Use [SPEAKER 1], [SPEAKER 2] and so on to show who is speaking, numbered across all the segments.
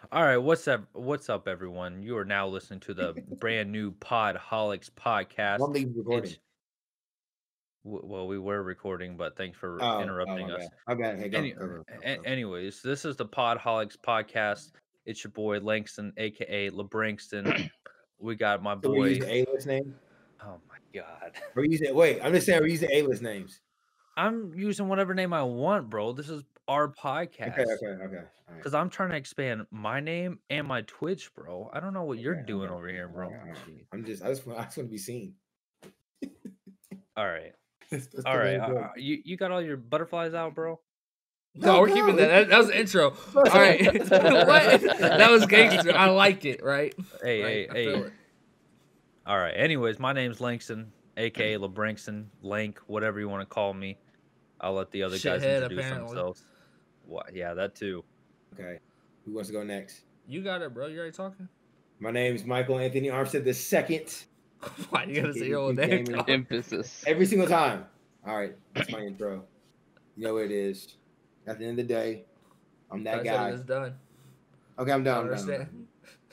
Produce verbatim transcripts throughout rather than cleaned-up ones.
[SPEAKER 1] All right, what's up? What's up, everyone? You are now listening to the brand new Podholics
[SPEAKER 2] I
[SPEAKER 1] podcast.
[SPEAKER 2] don't think he's recording.
[SPEAKER 1] It's w- well, we were recording, but thanks for
[SPEAKER 2] Oh, oh
[SPEAKER 1] interrupting
[SPEAKER 2] my
[SPEAKER 1] us.
[SPEAKER 2] bad. My bad. Hey, go,
[SPEAKER 1] Any,
[SPEAKER 2] go, go, go,
[SPEAKER 1] a-
[SPEAKER 2] go.
[SPEAKER 1] anyways, this is the Podholics podcast. It's your boy Langston, aka LeBrankston. We got my
[SPEAKER 2] So we're
[SPEAKER 1] boy.
[SPEAKER 2] using A-list names.
[SPEAKER 1] Oh my god,
[SPEAKER 2] We're using. Wait, I'm just saying we're using A-list names.
[SPEAKER 1] I'm using whatever name I want, bro. This is our
[SPEAKER 2] Okay,
[SPEAKER 1] podcast
[SPEAKER 2] okay, okay. All right.
[SPEAKER 1] because I'm trying to expand my name and my Twitch, bro. I don't know what you're
[SPEAKER 2] Okay,
[SPEAKER 1] doing
[SPEAKER 2] okay.
[SPEAKER 1] over here,
[SPEAKER 2] All
[SPEAKER 1] bro.
[SPEAKER 2] right, all right. I'm just. I just. want- I just want to be seen.
[SPEAKER 1] All right.
[SPEAKER 2] That's, that's
[SPEAKER 1] All
[SPEAKER 2] the
[SPEAKER 1] right,
[SPEAKER 2] main
[SPEAKER 1] uh,
[SPEAKER 2] point.
[SPEAKER 1] uh, you you got all your butterflies out, bro?
[SPEAKER 3] No,
[SPEAKER 2] No,
[SPEAKER 3] we're
[SPEAKER 2] no,
[SPEAKER 3] keeping that.
[SPEAKER 2] it's-
[SPEAKER 3] That, that was the intro. All right. What? That was gangster. I like it, right?
[SPEAKER 1] Hey,
[SPEAKER 3] Right,
[SPEAKER 1] hey,
[SPEAKER 3] I feel
[SPEAKER 1] hey.
[SPEAKER 3] it.
[SPEAKER 1] All right. Anyways, my name's Langston, aka LeBrankston, Lank, whatever you want to call me. I'll let the other guys
[SPEAKER 3] Shithead,
[SPEAKER 1] introduce
[SPEAKER 3] apparently.
[SPEAKER 1] themselves. What? Yeah, that too.
[SPEAKER 2] Okay. Who wants to go next?
[SPEAKER 3] You got it, bro. You already talking?
[SPEAKER 2] My name is Michael Anthony Armstead the second.
[SPEAKER 3] Why you gotta say your own
[SPEAKER 2] Keep
[SPEAKER 3] name?
[SPEAKER 2] gaming.
[SPEAKER 3] dog?
[SPEAKER 4] Emphasis.
[SPEAKER 2] Every single time. All right. That's my intro. You know what it is. At the end of the day, I'm that
[SPEAKER 3] I said
[SPEAKER 2] guy.
[SPEAKER 3] it is done.
[SPEAKER 2] Okay, I'm
[SPEAKER 3] I
[SPEAKER 2] done. I'm done, I'm
[SPEAKER 3] understand.
[SPEAKER 2] done.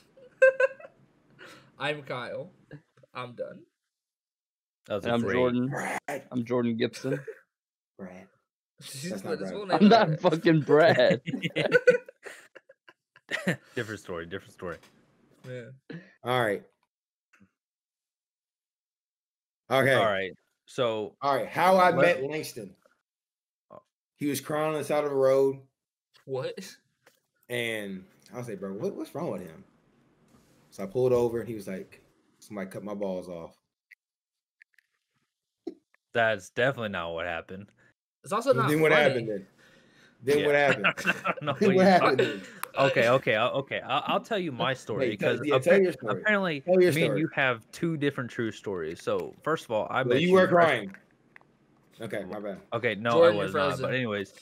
[SPEAKER 3] I'm Kyle. I'm done.
[SPEAKER 1] That was
[SPEAKER 4] And
[SPEAKER 1] a
[SPEAKER 4] I'm
[SPEAKER 1] great.
[SPEAKER 4] Jordan.
[SPEAKER 2] Brad.
[SPEAKER 4] I'm Jordan Gibson.
[SPEAKER 2] Brad.
[SPEAKER 3] She's
[SPEAKER 2] That's
[SPEAKER 3] put
[SPEAKER 2] not
[SPEAKER 3] his
[SPEAKER 2] right.
[SPEAKER 3] full name
[SPEAKER 4] I'm
[SPEAKER 3] out
[SPEAKER 4] not
[SPEAKER 3] there.
[SPEAKER 4] fucking Brad.
[SPEAKER 1] different story. Different story.
[SPEAKER 3] Yeah.
[SPEAKER 2] All right. Okay.
[SPEAKER 1] All right. So
[SPEAKER 2] All right. How I
[SPEAKER 1] Let-
[SPEAKER 2] met Langston.
[SPEAKER 1] Oh.
[SPEAKER 2] He was crying on the side of the road,
[SPEAKER 3] What?
[SPEAKER 2] and I was like, "Bro, what, what's wrong with him?" So I pulled over, and he was like, "Somebody cut my balls off."
[SPEAKER 1] that's definitely not what happened.
[SPEAKER 3] It's also
[SPEAKER 2] Well,
[SPEAKER 3] not
[SPEAKER 2] then what
[SPEAKER 3] funny.
[SPEAKER 2] happened then? Then
[SPEAKER 1] Yeah.
[SPEAKER 2] what happened?
[SPEAKER 1] I don't know
[SPEAKER 2] Then
[SPEAKER 1] what
[SPEAKER 2] what
[SPEAKER 1] you're
[SPEAKER 2] happened
[SPEAKER 1] talking-
[SPEAKER 2] then?
[SPEAKER 1] Okay, okay, I'll- okay. I'll, I'll tell you my story
[SPEAKER 2] Hey, tell-
[SPEAKER 1] because
[SPEAKER 2] yeah, tell
[SPEAKER 1] appa-
[SPEAKER 2] your story.
[SPEAKER 1] apparently
[SPEAKER 2] Tell your
[SPEAKER 1] me and
[SPEAKER 2] story.
[SPEAKER 1] you have two different true stories. So first of all, I
[SPEAKER 2] Well,
[SPEAKER 1] bet
[SPEAKER 2] you were
[SPEAKER 1] fresh-
[SPEAKER 2] crying. Okay, my bad.
[SPEAKER 1] Okay, no,
[SPEAKER 3] Jordan,
[SPEAKER 1] I
[SPEAKER 3] you're
[SPEAKER 1] was not.
[SPEAKER 3] frozen.
[SPEAKER 1] But anyways,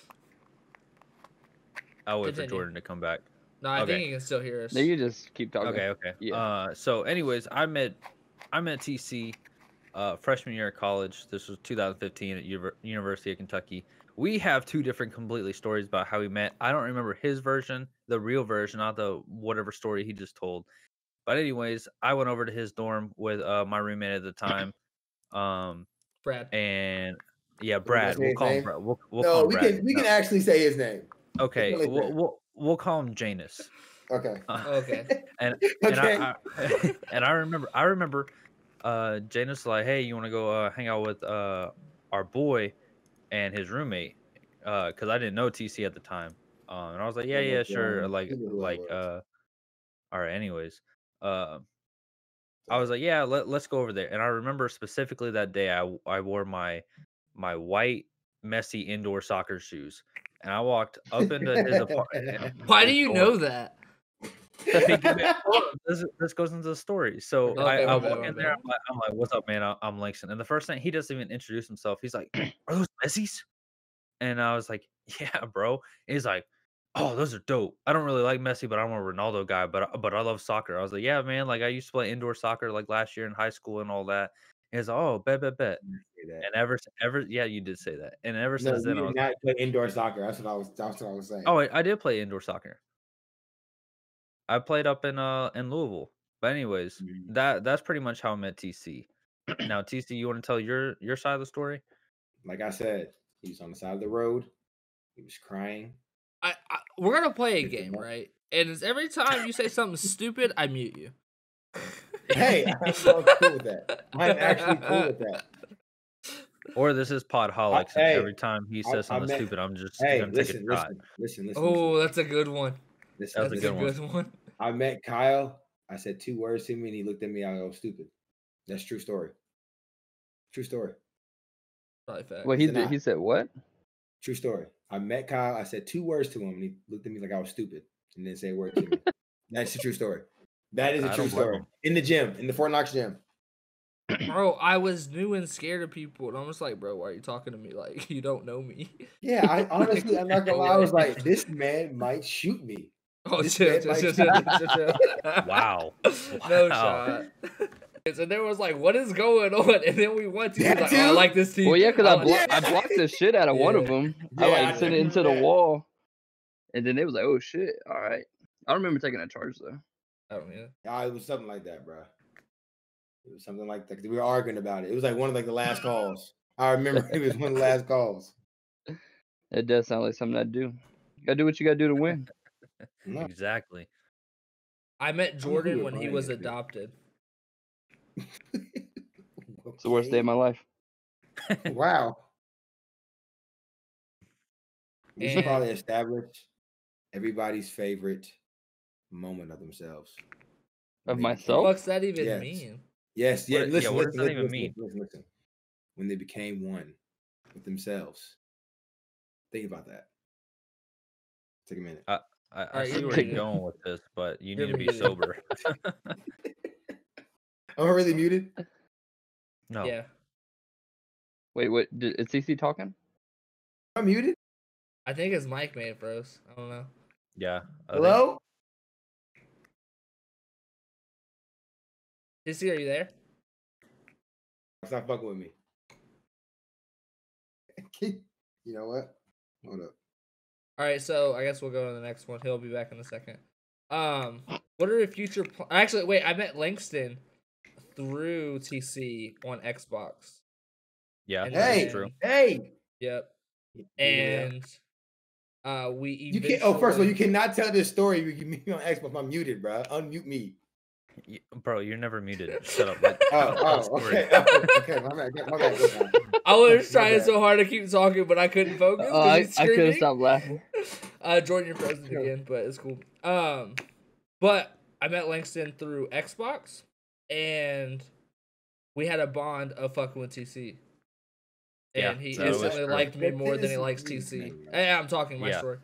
[SPEAKER 1] I'll wait for
[SPEAKER 3] Continue.
[SPEAKER 1] Jordan to come back.
[SPEAKER 3] No, I
[SPEAKER 1] Okay.
[SPEAKER 3] think he can still hear us.
[SPEAKER 4] No, you just keep talking.
[SPEAKER 1] Okay, okay.
[SPEAKER 4] Yeah.
[SPEAKER 1] Uh, so anyways, I met I met T C uh, freshman year of college. This was two thousand fifteen at Univer- University of Kentucky. We have two different completely stories about how we met. I don't remember his version, the real version, not the whatever story he just told. But anyways, I went over to his dorm with uh, my roommate at the time. Um,
[SPEAKER 3] Brad.
[SPEAKER 1] and yeah,
[SPEAKER 2] gonna
[SPEAKER 1] Brad.
[SPEAKER 2] say
[SPEAKER 1] We'll
[SPEAKER 2] his
[SPEAKER 1] call him
[SPEAKER 2] name?
[SPEAKER 1] Brad. We'll, we'll
[SPEAKER 2] no,
[SPEAKER 1] call him
[SPEAKER 2] we
[SPEAKER 1] Brad.
[SPEAKER 2] can we
[SPEAKER 1] No.
[SPEAKER 2] can actually say his name.
[SPEAKER 1] Okay,
[SPEAKER 2] like
[SPEAKER 1] we'll,
[SPEAKER 2] that.
[SPEAKER 1] we'll we'll call him Janus.
[SPEAKER 2] Okay.
[SPEAKER 1] Uh,
[SPEAKER 3] Okay.
[SPEAKER 1] and and
[SPEAKER 2] Okay.
[SPEAKER 1] I, I and I remember I remember uh Janus was like, hey, you want to go uh, hang out with uh our boy and his roommate, uh because I didn't know T C at the time, um and I was like, yeah,
[SPEAKER 2] Yeah,
[SPEAKER 1] yeah,
[SPEAKER 2] but,
[SPEAKER 1] sure,
[SPEAKER 2] um,
[SPEAKER 1] like
[SPEAKER 2] he knew who I
[SPEAKER 1] like
[SPEAKER 2] was.
[SPEAKER 1] uh all right, anyways, uh I was like, yeah, let, let's go over there. And I remember specifically that day I I wore my my white messy indoor soccer shoes, and I walked up into his apartment.
[SPEAKER 3] Why do you know that?
[SPEAKER 1] this, this goes into the story. So
[SPEAKER 3] Okay,
[SPEAKER 1] I, I
[SPEAKER 3] my
[SPEAKER 1] walk
[SPEAKER 3] bad, my
[SPEAKER 1] in there.
[SPEAKER 3] bad.
[SPEAKER 1] I'm like, I'm like, "What's up, man? I, I'm Langston." And the first thing he doesn't even introduce himself. He's like, "Are those Messies?" And I was like, "Yeah, bro." And he's like, "Oh, those are dope. I don't really like Messi, but I'm a Ronaldo guy. But but I love soccer." I was like, "Yeah, man. Like I used to play indoor soccer like last year in high school and all that." And he's like, "Oh, bet, bet, bet."
[SPEAKER 2] Say that.
[SPEAKER 1] And ever ever yeah, you did say that. And ever
[SPEAKER 2] No,
[SPEAKER 1] since
[SPEAKER 2] we
[SPEAKER 1] then, I
[SPEAKER 2] did
[SPEAKER 1] was
[SPEAKER 2] not play indoor soccer. That's what I was. That's what I was saying.
[SPEAKER 1] oh, I, I did play indoor soccer. I played up in uh in Louisville. But anyways,
[SPEAKER 2] Mhm.
[SPEAKER 1] that that's pretty much how I met T C. Now, T C, you want to tell your your side of the story?
[SPEAKER 2] Like I said, he was on the side of the road. He was crying.
[SPEAKER 3] I, I we're gonna play a
[SPEAKER 2] Pick
[SPEAKER 3] game,
[SPEAKER 2] him up.
[SPEAKER 3] right? And it's every time you say something stupid, I mute you.
[SPEAKER 2] Hey, I'm so cool with that. I'm actually cool with that.
[SPEAKER 1] Or this is Podholics, and
[SPEAKER 2] hey,
[SPEAKER 1] every time he
[SPEAKER 2] I-
[SPEAKER 1] says
[SPEAKER 2] I
[SPEAKER 1] something
[SPEAKER 2] met-
[SPEAKER 1] stupid, I'm just
[SPEAKER 2] Hey,
[SPEAKER 1] gonna take a
[SPEAKER 2] listen,
[SPEAKER 1] shot.
[SPEAKER 2] listen, listen, listen.
[SPEAKER 3] Oh, that's a good one.
[SPEAKER 2] listen,
[SPEAKER 1] That was a
[SPEAKER 3] That's
[SPEAKER 1] good
[SPEAKER 3] a
[SPEAKER 1] one.
[SPEAKER 3] good one.
[SPEAKER 2] I met Kyle. I said two words to him, and he looked at me. I go, "Stupid." That's true story. True story.
[SPEAKER 3] Probably fact.
[SPEAKER 4] Well, he
[SPEAKER 2] It's
[SPEAKER 4] did.
[SPEAKER 2] not.
[SPEAKER 4] He said what?
[SPEAKER 2] True story. I met Kyle. I said two words to him, and he looked at me like I was stupid, and didn't say a word to me. That's a true story. That is a
[SPEAKER 1] I
[SPEAKER 2] true
[SPEAKER 1] don't blame
[SPEAKER 2] story.
[SPEAKER 1] him.
[SPEAKER 2] In the gym, in the Fort Knox gym.
[SPEAKER 3] Bro, I was new and scared of people, and I'm just like, bro, why are you talking to me like you don't know me?
[SPEAKER 2] Yeah, I honestly, I'm not gonna lie. I was
[SPEAKER 3] Like-
[SPEAKER 2] like, this man might shoot me.
[SPEAKER 3] Oh,
[SPEAKER 2] This
[SPEAKER 3] chill,
[SPEAKER 2] man
[SPEAKER 3] chill,
[SPEAKER 2] might
[SPEAKER 3] chill,
[SPEAKER 2] shoot
[SPEAKER 3] chill,
[SPEAKER 2] me.
[SPEAKER 3] chill, chill.
[SPEAKER 1] Wow.
[SPEAKER 3] No
[SPEAKER 1] Wow.
[SPEAKER 3] shot. So there was like, what is going on? And then we went to he was
[SPEAKER 2] That
[SPEAKER 3] like, oh, I
[SPEAKER 2] too?
[SPEAKER 3] like this team.
[SPEAKER 4] Well, yeah, because I,
[SPEAKER 3] was
[SPEAKER 4] blo-
[SPEAKER 3] like,
[SPEAKER 4] I blocked the shit out of one of
[SPEAKER 3] Yeah.
[SPEAKER 4] them. I
[SPEAKER 2] Yeah,
[SPEAKER 4] like
[SPEAKER 2] I
[SPEAKER 4] sent it
[SPEAKER 2] remember
[SPEAKER 4] into the
[SPEAKER 2] that.
[SPEAKER 4] wall, and then it was like, oh shit, all right. I don't remember taking a charge though.
[SPEAKER 3] I don't know.
[SPEAKER 2] Yeah, it was something like that, bro. It was something like that. We were arguing about it. It was like one of like the last calls. I remember it was one of the last calls.
[SPEAKER 4] It does sound like something I'd do. You gotta do what you gotta do to win.
[SPEAKER 2] No.
[SPEAKER 1] Exactly.
[SPEAKER 3] I met Jordan
[SPEAKER 2] were
[SPEAKER 3] when he
[SPEAKER 2] buying
[SPEAKER 3] was
[SPEAKER 2] it, dude.
[SPEAKER 3] adopted.
[SPEAKER 4] It's the worst day of my life.
[SPEAKER 2] Wow. We should
[SPEAKER 3] And-
[SPEAKER 2] probably establish everybody's favorite moment of themselves.
[SPEAKER 4] Of
[SPEAKER 2] When they
[SPEAKER 4] myself?
[SPEAKER 3] What's that even
[SPEAKER 2] Yes.
[SPEAKER 3] mean?
[SPEAKER 2] Yes, yeah.
[SPEAKER 1] What- yeah,
[SPEAKER 2] Listen,
[SPEAKER 1] what
[SPEAKER 2] listen,
[SPEAKER 1] does that
[SPEAKER 2] listen,
[SPEAKER 1] even
[SPEAKER 2] listen,
[SPEAKER 1] mean?
[SPEAKER 2] listen, listen. When they became one with themselves. Think about that. Take a minute.
[SPEAKER 1] I, I
[SPEAKER 3] Alright,
[SPEAKER 1] see
[SPEAKER 3] you're
[SPEAKER 1] where
[SPEAKER 3] muted.
[SPEAKER 1] you're going with this, but you
[SPEAKER 3] You're
[SPEAKER 1] need to be
[SPEAKER 3] muted.
[SPEAKER 1] sober.
[SPEAKER 2] Am I really muted?
[SPEAKER 1] No.
[SPEAKER 3] Yeah.
[SPEAKER 4] Wait, what? Did, is C C talking?
[SPEAKER 2] I'm muted.
[SPEAKER 3] I think his mic may have froze. I don't know.
[SPEAKER 1] Yeah. I think-
[SPEAKER 2] Hello?
[SPEAKER 3] C C, are you there?
[SPEAKER 2] Stop fucking with me. You know what? Hold up.
[SPEAKER 3] All right, so I guess we'll go to the next one. He'll be back in a second. Um, what are your future? Pl- Actually, wait. I met Langston through T C on Xbox.
[SPEAKER 1] Yeah.
[SPEAKER 3] And
[SPEAKER 2] Hey,
[SPEAKER 1] That's true.
[SPEAKER 2] hey.
[SPEAKER 3] Yep.
[SPEAKER 2] Yeah.
[SPEAKER 3] And uh, we
[SPEAKER 2] You can't. Oh, first of all, you
[SPEAKER 3] eventually-
[SPEAKER 2] cannot tell this story. You me on Xbox. I'm muted, bro. Unmute me.
[SPEAKER 1] Y- Bro, you're never muted. Shut up. Let-
[SPEAKER 2] Oh,
[SPEAKER 1] tell the
[SPEAKER 2] oh,
[SPEAKER 1] story.
[SPEAKER 2] okay. Oh, okay. My bad. My bad. My bad.
[SPEAKER 3] I was
[SPEAKER 2] My
[SPEAKER 3] trying
[SPEAKER 2] bad.
[SPEAKER 3] so hard to keep talking, but I couldn't focus.
[SPEAKER 4] Oh,
[SPEAKER 3] 'cause
[SPEAKER 4] I,
[SPEAKER 3] he's
[SPEAKER 4] I could have
[SPEAKER 3] screaming.
[SPEAKER 4] stopped laughing.
[SPEAKER 3] Uh, Jordan, you're frozen again, but it's cool. Um, but I met Langston through Xbox, and we had a bond of fucking with T C. And
[SPEAKER 1] Yeah,
[SPEAKER 3] he
[SPEAKER 1] that was
[SPEAKER 3] instantly
[SPEAKER 1] true.
[SPEAKER 3] liked me
[SPEAKER 2] But
[SPEAKER 3] more than he
[SPEAKER 2] this-
[SPEAKER 3] likes T C.
[SPEAKER 2] man.
[SPEAKER 3] Yeah, I'm talking my
[SPEAKER 1] Yeah.
[SPEAKER 3] story.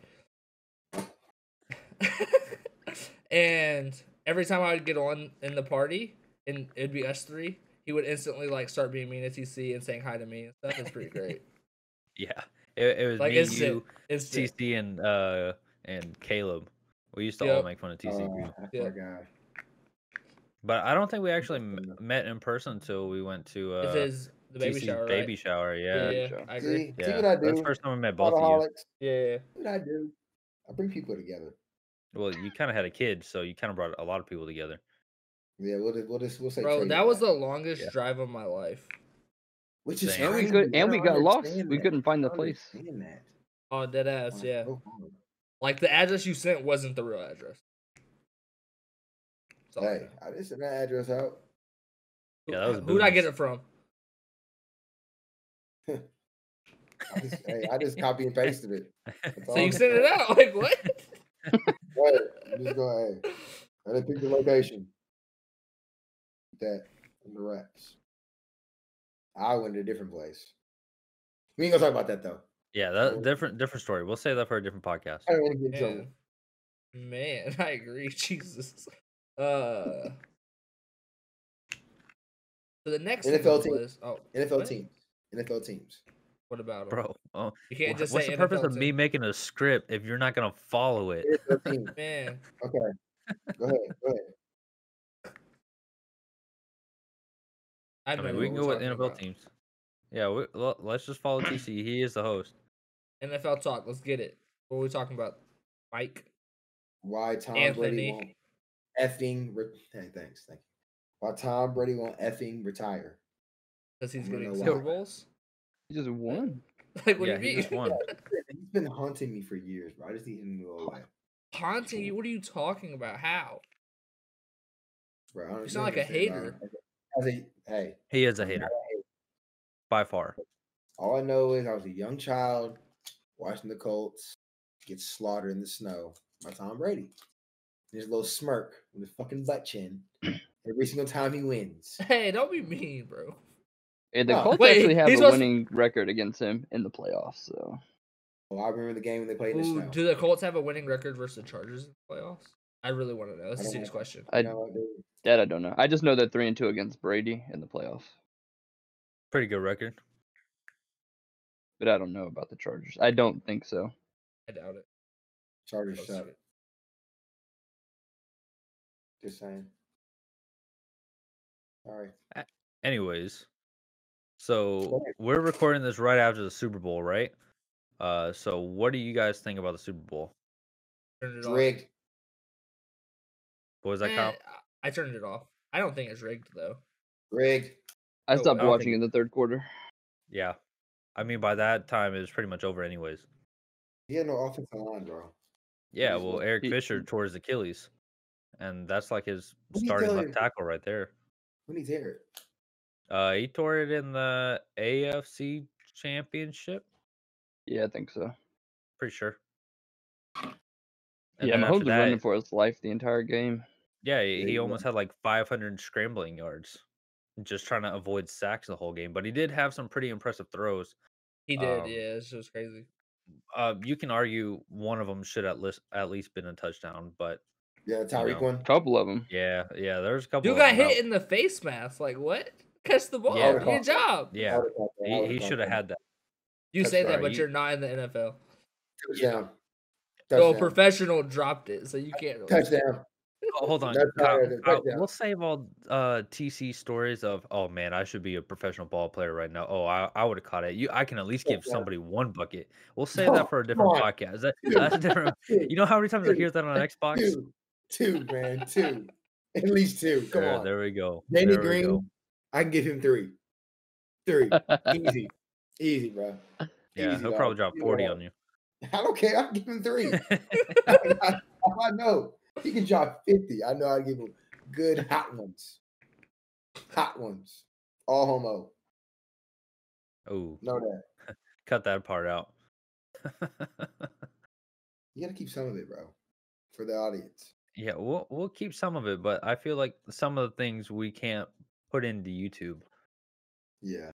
[SPEAKER 3] And every time I would get on in the party, and it'd be us three, he would instantly like start being mean to T C and saying hi to me and stuff. It's pretty great.
[SPEAKER 1] Yeah. It, it was
[SPEAKER 3] Like
[SPEAKER 1] me,
[SPEAKER 3] instant,
[SPEAKER 1] you,
[SPEAKER 3] instant.
[SPEAKER 1] T C, and uh and Caleb. We used to all
[SPEAKER 3] Yep.
[SPEAKER 1] make fun of T C.
[SPEAKER 2] Oh, that's
[SPEAKER 3] Yeah.
[SPEAKER 2] my guy.
[SPEAKER 1] But I don't think we actually m- met in person until we went to
[SPEAKER 3] If
[SPEAKER 1] uh
[SPEAKER 3] it's the baby
[SPEAKER 1] T C's
[SPEAKER 3] shower,
[SPEAKER 1] baby
[SPEAKER 3] right?
[SPEAKER 1] shower.
[SPEAKER 3] Yeah,
[SPEAKER 1] Yeah.
[SPEAKER 3] yeah,
[SPEAKER 4] shower.
[SPEAKER 3] I agree.
[SPEAKER 2] See,
[SPEAKER 1] Yeah.
[SPEAKER 2] see what I do.
[SPEAKER 1] That's the first time I met both of you.
[SPEAKER 2] Alcoholics.
[SPEAKER 3] Yeah, yeah, yeah.
[SPEAKER 2] See what I do. I bring people together.
[SPEAKER 1] Well, you kind of had a kid, so you kind of brought a lot of people together.
[SPEAKER 2] Yeah, we'll just, we'll just we'll say.
[SPEAKER 3] Bro,
[SPEAKER 2] trade
[SPEAKER 3] that was
[SPEAKER 2] that.
[SPEAKER 3] the longest
[SPEAKER 1] Yeah.
[SPEAKER 3] drive of my life.
[SPEAKER 2] Which is
[SPEAKER 1] Same.
[SPEAKER 4] And we
[SPEAKER 2] crazy,
[SPEAKER 4] could,
[SPEAKER 2] I
[SPEAKER 4] and we
[SPEAKER 2] don't
[SPEAKER 4] got lost.
[SPEAKER 2] understand
[SPEAKER 4] We
[SPEAKER 2] that.
[SPEAKER 4] couldn't find
[SPEAKER 2] I
[SPEAKER 4] the
[SPEAKER 2] don't
[SPEAKER 4] place.
[SPEAKER 2] understand that.
[SPEAKER 3] Oh, dead ass,
[SPEAKER 2] Like,
[SPEAKER 3] yeah.
[SPEAKER 2] so hard.
[SPEAKER 3] Like the address you sent wasn't the real address. That's all I
[SPEAKER 2] Hey,
[SPEAKER 3] know.
[SPEAKER 2] I just sent that address out.
[SPEAKER 1] Yeah, that was
[SPEAKER 3] Who'd I get
[SPEAKER 1] Boone's.
[SPEAKER 3] it from?
[SPEAKER 2] I just, hey, I just copy and pasted it. That's
[SPEAKER 3] So
[SPEAKER 2] all.
[SPEAKER 3] you sent it out? Like what?
[SPEAKER 2] Right. You just go ahead. I didn't pick the location. That in the wraps. I went to a different place. We ain't gonna talk about that though.
[SPEAKER 1] Yeah, that different different story. We'll save that for a different podcast.
[SPEAKER 2] I don't want to get in trouble.
[SPEAKER 3] Man, man, I agree. Jesus. Uh. So the next
[SPEAKER 2] N F L
[SPEAKER 3] one
[SPEAKER 2] team.
[SPEAKER 3] was oh
[SPEAKER 2] N F L
[SPEAKER 3] what?
[SPEAKER 2] teams. N F L teams.
[SPEAKER 3] What about 'em?
[SPEAKER 1] Bro, oh,
[SPEAKER 3] You can't
[SPEAKER 1] wha-
[SPEAKER 3] just
[SPEAKER 1] what's
[SPEAKER 3] say
[SPEAKER 1] the purpose
[SPEAKER 3] N F L
[SPEAKER 1] of me
[SPEAKER 3] team.
[SPEAKER 1] making a script if you're not gonna follow it?
[SPEAKER 2] N F L teams.
[SPEAKER 3] Man,
[SPEAKER 2] Okay. Go ahead. Go ahead.
[SPEAKER 3] I,
[SPEAKER 1] I
[SPEAKER 3] don't
[SPEAKER 1] mean,
[SPEAKER 3] know
[SPEAKER 1] we
[SPEAKER 3] what
[SPEAKER 1] can
[SPEAKER 3] we're
[SPEAKER 1] go with
[SPEAKER 3] talking
[SPEAKER 1] N F L
[SPEAKER 3] about.
[SPEAKER 1] teams. Yeah, we, well, let's just follow T C. He is the host.
[SPEAKER 3] N F L talk. Let's get it. What are we talking about? Mike.
[SPEAKER 2] Why Tom
[SPEAKER 3] Anthony.
[SPEAKER 2] Brady won't effing re- hey, thanks, thank you. Why Tom Brady won't effing retire.
[SPEAKER 3] Because he's
[SPEAKER 2] I don't
[SPEAKER 3] getting
[SPEAKER 2] know
[SPEAKER 3] Super
[SPEAKER 2] why.
[SPEAKER 3] Bowls.
[SPEAKER 4] He just won.
[SPEAKER 3] Like what
[SPEAKER 1] Yeah,
[SPEAKER 3] do
[SPEAKER 1] he
[SPEAKER 3] you
[SPEAKER 1] just
[SPEAKER 3] mean?
[SPEAKER 1] won.
[SPEAKER 2] He's been haunting me for years, bro. I just need him to go away.
[SPEAKER 3] Haunting you? What are you talking about? How?
[SPEAKER 2] Bro, I don't
[SPEAKER 3] You sound like a
[SPEAKER 2] understand, bro.
[SPEAKER 3] hater.
[SPEAKER 2] As a, hey,
[SPEAKER 1] He is a
[SPEAKER 2] I'm not
[SPEAKER 1] hater by far.
[SPEAKER 2] all I know is I was a young child watching the Colts get slaughtered in the snow by Tom Brady. His little smirk with his fucking butt chin every single time he wins.
[SPEAKER 3] Hey, don't be mean, bro.
[SPEAKER 4] And the
[SPEAKER 2] No.
[SPEAKER 4] Colts
[SPEAKER 3] Wait,
[SPEAKER 4] actually have
[SPEAKER 3] he's
[SPEAKER 4] a
[SPEAKER 3] supposed-
[SPEAKER 4] winning record against him in the playoffs. So
[SPEAKER 2] Oh, I remember the game when they played in the
[SPEAKER 3] Ooh,
[SPEAKER 2] snow.
[SPEAKER 3] do the Colts have a winning record versus the Chargers in the playoffs? I really want to know. That's
[SPEAKER 2] I
[SPEAKER 3] a
[SPEAKER 2] don't
[SPEAKER 3] serious
[SPEAKER 2] know.
[SPEAKER 3] question.
[SPEAKER 4] I
[SPEAKER 2] You know what, dude?
[SPEAKER 4] that I don't know. I just know that three and two against Brady in the playoffs,
[SPEAKER 1] Pretty good record.
[SPEAKER 4] but I don't know about the Chargers. I don't think so.
[SPEAKER 3] I doubt it.
[SPEAKER 2] Chargers
[SPEAKER 3] Let's
[SPEAKER 2] suck.
[SPEAKER 3] see.
[SPEAKER 2] Just saying. Sorry.
[SPEAKER 1] Anyways, so
[SPEAKER 2] Go ahead.
[SPEAKER 1] we're recording this right after the Super Bowl, right? Uh, so what do you guys think about the Super Bowl?
[SPEAKER 3] Turn it
[SPEAKER 2] It's
[SPEAKER 3] off.
[SPEAKER 2] rigged.
[SPEAKER 1] What was that,
[SPEAKER 3] Eh,
[SPEAKER 1] Kyle?
[SPEAKER 3] I turned it off. I don't think it's rigged though.
[SPEAKER 2] Rigged.
[SPEAKER 4] I
[SPEAKER 3] No,
[SPEAKER 4] stopped
[SPEAKER 1] I don't
[SPEAKER 4] watching
[SPEAKER 1] think
[SPEAKER 4] in the third quarter.
[SPEAKER 1] Yeah, I mean by that time it was pretty much over anyways.
[SPEAKER 2] He had no offensive line, bro.
[SPEAKER 1] Yeah,
[SPEAKER 2] He's
[SPEAKER 1] well,
[SPEAKER 2] what-
[SPEAKER 1] Eric
[SPEAKER 4] He-
[SPEAKER 1] Fisher tore his Achilles, and that's like his
[SPEAKER 2] When he
[SPEAKER 1] starting
[SPEAKER 2] tore
[SPEAKER 1] left
[SPEAKER 2] it?
[SPEAKER 1] tackle right there.
[SPEAKER 2] When he's here.
[SPEAKER 1] Uh, he tore it in the A F C Championship.
[SPEAKER 4] Yeah, I think so.
[SPEAKER 1] Pretty sure. And
[SPEAKER 4] yeah,
[SPEAKER 1] then
[SPEAKER 4] Mahomes
[SPEAKER 1] after
[SPEAKER 4] was
[SPEAKER 1] that,
[SPEAKER 4] running for his life the entire game.
[SPEAKER 1] yeah, he,
[SPEAKER 2] Yeah,
[SPEAKER 1] he
[SPEAKER 2] he
[SPEAKER 1] almost had like five hundred scrambling yards, just trying to avoid sacks the whole game. But he did have some pretty impressive throws.
[SPEAKER 3] He did,
[SPEAKER 1] Um,
[SPEAKER 3] yeah. It's just crazy.
[SPEAKER 1] Uh, you can argue one of them should at least at least been a touchdown, but
[SPEAKER 2] Yeah, Tyreek
[SPEAKER 1] know.
[SPEAKER 2] one.
[SPEAKER 4] Couple of them.
[SPEAKER 1] yeah, yeah, there's a couple.
[SPEAKER 3] You
[SPEAKER 1] of
[SPEAKER 3] got
[SPEAKER 1] them that-
[SPEAKER 3] hit in the face mask. Like what? Catch the ball.
[SPEAKER 1] Yeah.
[SPEAKER 3] Good job.
[SPEAKER 1] Yeah,
[SPEAKER 2] I would've caught that. I
[SPEAKER 1] he,
[SPEAKER 2] would've
[SPEAKER 1] he
[SPEAKER 2] caught
[SPEAKER 1] should have
[SPEAKER 2] that.
[SPEAKER 1] had that.
[SPEAKER 3] You
[SPEAKER 2] That's
[SPEAKER 3] say that,
[SPEAKER 1] right.
[SPEAKER 3] but
[SPEAKER 1] You-
[SPEAKER 3] you're not in the N F L.
[SPEAKER 2] Touchdown.
[SPEAKER 3] So a
[SPEAKER 2] Touchdown.
[SPEAKER 3] professional dropped it, so you can't.
[SPEAKER 2] Touchdown.
[SPEAKER 1] Oh, hold on,
[SPEAKER 2] That's
[SPEAKER 1] Kyle,
[SPEAKER 2] right,
[SPEAKER 1] Kyle,
[SPEAKER 2] touchdown.
[SPEAKER 1] we'll save all uh T C stories of oh man, I should be a professional ball player right now. Oh, I, I would have caught it. You, I can at least give
[SPEAKER 2] Touchdown.
[SPEAKER 1] somebody one bucket. We'll save
[SPEAKER 2] No,
[SPEAKER 1] that for a
[SPEAKER 2] come
[SPEAKER 1] different
[SPEAKER 2] on.
[SPEAKER 1] podcast. That,
[SPEAKER 2] Two.
[SPEAKER 1] that's a different.
[SPEAKER 2] Two.
[SPEAKER 1] You know how many times I
[SPEAKER 2] Two.
[SPEAKER 1] hear that on Xbox?
[SPEAKER 2] Two. Two, man. Two. At least two. Come
[SPEAKER 1] There,
[SPEAKER 2] on.
[SPEAKER 1] there we go.
[SPEAKER 2] Danny
[SPEAKER 1] there we go.
[SPEAKER 2] Green, I can give him three. Three. Easy. Easy, bro.
[SPEAKER 1] Yeah,
[SPEAKER 2] Easy,
[SPEAKER 1] he'll
[SPEAKER 2] dog.
[SPEAKER 1] probably drop
[SPEAKER 2] You
[SPEAKER 1] forty
[SPEAKER 2] know.
[SPEAKER 1] on you.
[SPEAKER 2] I don't care. I'll give him three. I, I, I know. He can drop fifty. I know I'll give him good hot ones. Hot ones. All homo.
[SPEAKER 1] Oh,
[SPEAKER 2] Know that.
[SPEAKER 1] cut that part out.
[SPEAKER 2] You gotta keep some of it, bro. For the audience.
[SPEAKER 1] Yeah, we'll we'll keep some of it, but I feel like some of the things we can't put into YouTube.
[SPEAKER 2] Yeah.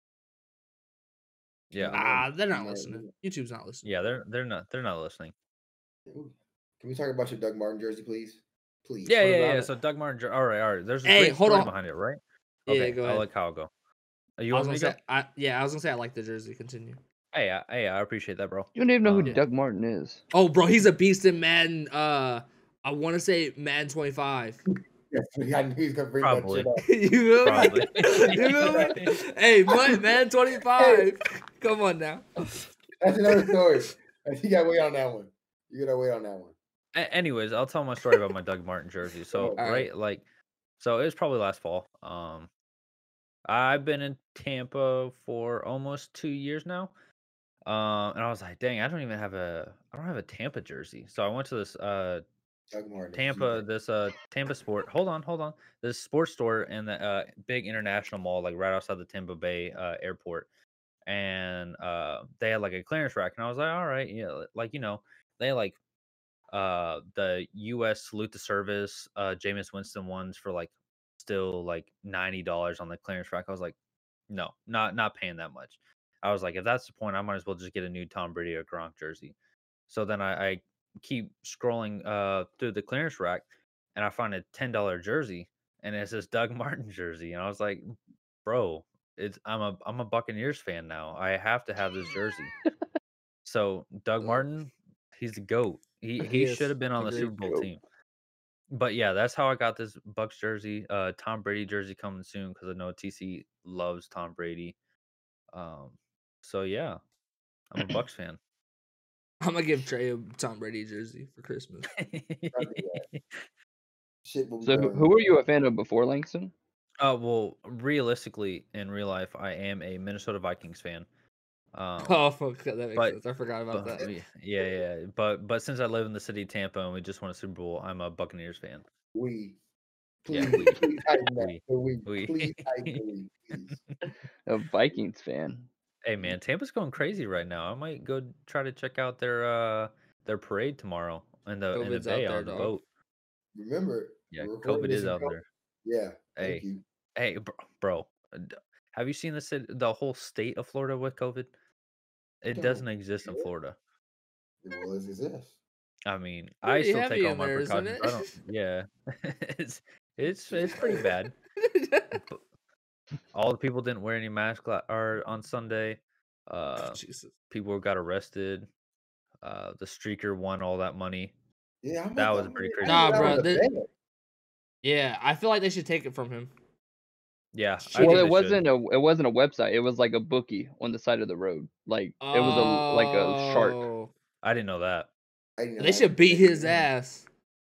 [SPEAKER 1] Yeah,
[SPEAKER 3] Ah, they're not
[SPEAKER 2] Yeah,
[SPEAKER 3] listening. YouTube's not listening.
[SPEAKER 1] yeah, they're they're not they're not listening.
[SPEAKER 2] Ooh. Can we talk about your Doug Martin jersey, please? Please.
[SPEAKER 1] Yeah,
[SPEAKER 3] What
[SPEAKER 1] yeah,
[SPEAKER 3] about
[SPEAKER 1] yeah.
[SPEAKER 3] it?
[SPEAKER 1] So Doug Martin, jer- all right, all right. There's a
[SPEAKER 3] Hey,
[SPEAKER 1] great
[SPEAKER 3] hold
[SPEAKER 1] story
[SPEAKER 3] on.
[SPEAKER 1] behind it, right?
[SPEAKER 3] Yeah,
[SPEAKER 1] Okay,
[SPEAKER 3] go
[SPEAKER 1] I'll
[SPEAKER 3] ahead.
[SPEAKER 1] let Kyle go. Uh, You
[SPEAKER 3] I was
[SPEAKER 1] want me
[SPEAKER 3] gonna
[SPEAKER 1] to go?
[SPEAKER 3] say, I, yeah, I was gonna say I like the jersey. Continue.
[SPEAKER 1] Hey, I, hey, I appreciate that, bro.
[SPEAKER 4] You don't even know who
[SPEAKER 1] Um,
[SPEAKER 4] Doug Martin is.
[SPEAKER 3] Oh, bro, he's a beast in Madden. Uh, I want to say Madden twenty-five.
[SPEAKER 2] Yes, I knew he was gonna bring
[SPEAKER 1] Probably.
[SPEAKER 2] that shit up.
[SPEAKER 3] You feel me?
[SPEAKER 1] Probably.
[SPEAKER 3] You feel me? Hey, Ma- Madden twenty-five. Come on now.
[SPEAKER 2] That's another story. You gotta wait on that one. You gotta wait on that one.
[SPEAKER 1] A- anyways, I'll tell my story about my Doug Martin jersey. So,
[SPEAKER 2] All
[SPEAKER 3] right.
[SPEAKER 1] right, like, so it was probably last fall. Um, I've been in Tampa for almost two years now. Um, and I was like, dang, I don't even have a, I don't have a Tampa jersey. So I went to this uh
[SPEAKER 2] Doug Martin.
[SPEAKER 1] Tampa, this uh Tampa Sport. Hold on, hold on. This sports store in the uh big international mall, like right outside the Tampa Bay uh airport. And uh they had like a clearance rack, and I was like, all right, yeah, li- like you know, they had, like uh the U S salute to service, uh Jameis Winston ones for like still like ninety dollars on the clearance rack. I was like, no, not not paying that much. I was like, if that's the point, I might as well just get a new Tom Brady or Gronk jersey. So then I, I keep scrolling uh through the clearance rack, and I find a ten dollar jersey, and it's this Doug Martin jersey, and I was like, bro, it's I'm a I'm a Buccaneers fan now. I have to have this jersey. So Doug
[SPEAKER 3] Ugh.
[SPEAKER 1] Martin, he's the goat. He
[SPEAKER 3] He
[SPEAKER 1] he
[SPEAKER 3] is.
[SPEAKER 1] should have been on the
[SPEAKER 3] Agreed.
[SPEAKER 1] Super Bowl
[SPEAKER 4] Goat.
[SPEAKER 1] team. But yeah, that's how I got this Bucks jersey. Uh, Tom Brady jersey coming soon because I know T C loves Tom Brady. Um, so yeah, I'm a Bucks fan.
[SPEAKER 3] I'm gonna give Trey a Tom Brady jersey for Christmas.
[SPEAKER 2] Shit will be
[SPEAKER 4] So who,
[SPEAKER 2] done.
[SPEAKER 4] who were you a fan of before Langston?
[SPEAKER 1] Uh, well, realistically, in real life, I am a Minnesota Vikings fan. Um,
[SPEAKER 3] Oh, fuck, that makes
[SPEAKER 1] but-
[SPEAKER 3] sense. I forgot about
[SPEAKER 1] but,
[SPEAKER 3] that.
[SPEAKER 1] yeah, yeah, yeah. But but since I live in the city of Tampa and we just won a Super Bowl, I'm a Buccaneers fan.
[SPEAKER 2] We.
[SPEAKER 1] Yeah,
[SPEAKER 2] Please,
[SPEAKER 1] we.
[SPEAKER 2] please tighten that.
[SPEAKER 1] We.
[SPEAKER 2] We.
[SPEAKER 1] We.
[SPEAKER 2] Please tighten the we, please.
[SPEAKER 4] A Vikings fan.
[SPEAKER 1] Hey man, Tampa's going crazy right now. I might go try to check out their uh their parade tomorrow in the in the
[SPEAKER 3] COVID's out
[SPEAKER 1] bay
[SPEAKER 3] there,
[SPEAKER 1] on the
[SPEAKER 3] dog.
[SPEAKER 1] boat.
[SPEAKER 2] Remember,
[SPEAKER 1] Yeah,
[SPEAKER 2] we're recording
[SPEAKER 1] COVID
[SPEAKER 2] this
[SPEAKER 1] is
[SPEAKER 2] in
[SPEAKER 1] out
[SPEAKER 2] COVID.
[SPEAKER 1] there.
[SPEAKER 2] Yeah.
[SPEAKER 1] Hey.
[SPEAKER 2] Thank you.
[SPEAKER 1] Hey, bro, bro, uh, d- have you seen the cit- the whole state of Florida with COVID? It
[SPEAKER 2] No.
[SPEAKER 1] doesn't exist in
[SPEAKER 2] Yeah.
[SPEAKER 1] Florida.
[SPEAKER 2] Well, it exists.
[SPEAKER 1] I mean, I
[SPEAKER 3] Pretty
[SPEAKER 1] still
[SPEAKER 3] heavy
[SPEAKER 1] take all
[SPEAKER 3] in
[SPEAKER 1] my
[SPEAKER 3] there, isn't
[SPEAKER 1] precautions. I don't.
[SPEAKER 3] it?
[SPEAKER 1] Yeah, it's it's it's pretty bad. But all the people didn't wear any masks la- or on Sunday. Uh,
[SPEAKER 3] Jesus.
[SPEAKER 1] people got arrested. Uh, the streaker won all that money.
[SPEAKER 2] Yeah, I'm
[SPEAKER 1] That
[SPEAKER 2] like,
[SPEAKER 1] was
[SPEAKER 2] I'm-
[SPEAKER 1] pretty
[SPEAKER 2] I
[SPEAKER 1] crazy.
[SPEAKER 2] knew
[SPEAKER 3] Nah,
[SPEAKER 2] that
[SPEAKER 3] bro,
[SPEAKER 2] was a
[SPEAKER 3] this-
[SPEAKER 2] bet.
[SPEAKER 3] Yeah, I feel like they should take it from him.
[SPEAKER 1] Yeah, I
[SPEAKER 3] Shit.
[SPEAKER 1] think
[SPEAKER 4] Well,
[SPEAKER 1] they
[SPEAKER 4] it
[SPEAKER 1] should.
[SPEAKER 4] wasn't a it wasn't a website. It was like a bookie on the side of the road. Like it was a like a shark.
[SPEAKER 3] Oh.
[SPEAKER 1] I didn't know that.
[SPEAKER 2] I didn't know
[SPEAKER 3] They
[SPEAKER 2] that.
[SPEAKER 3] should beat his ass.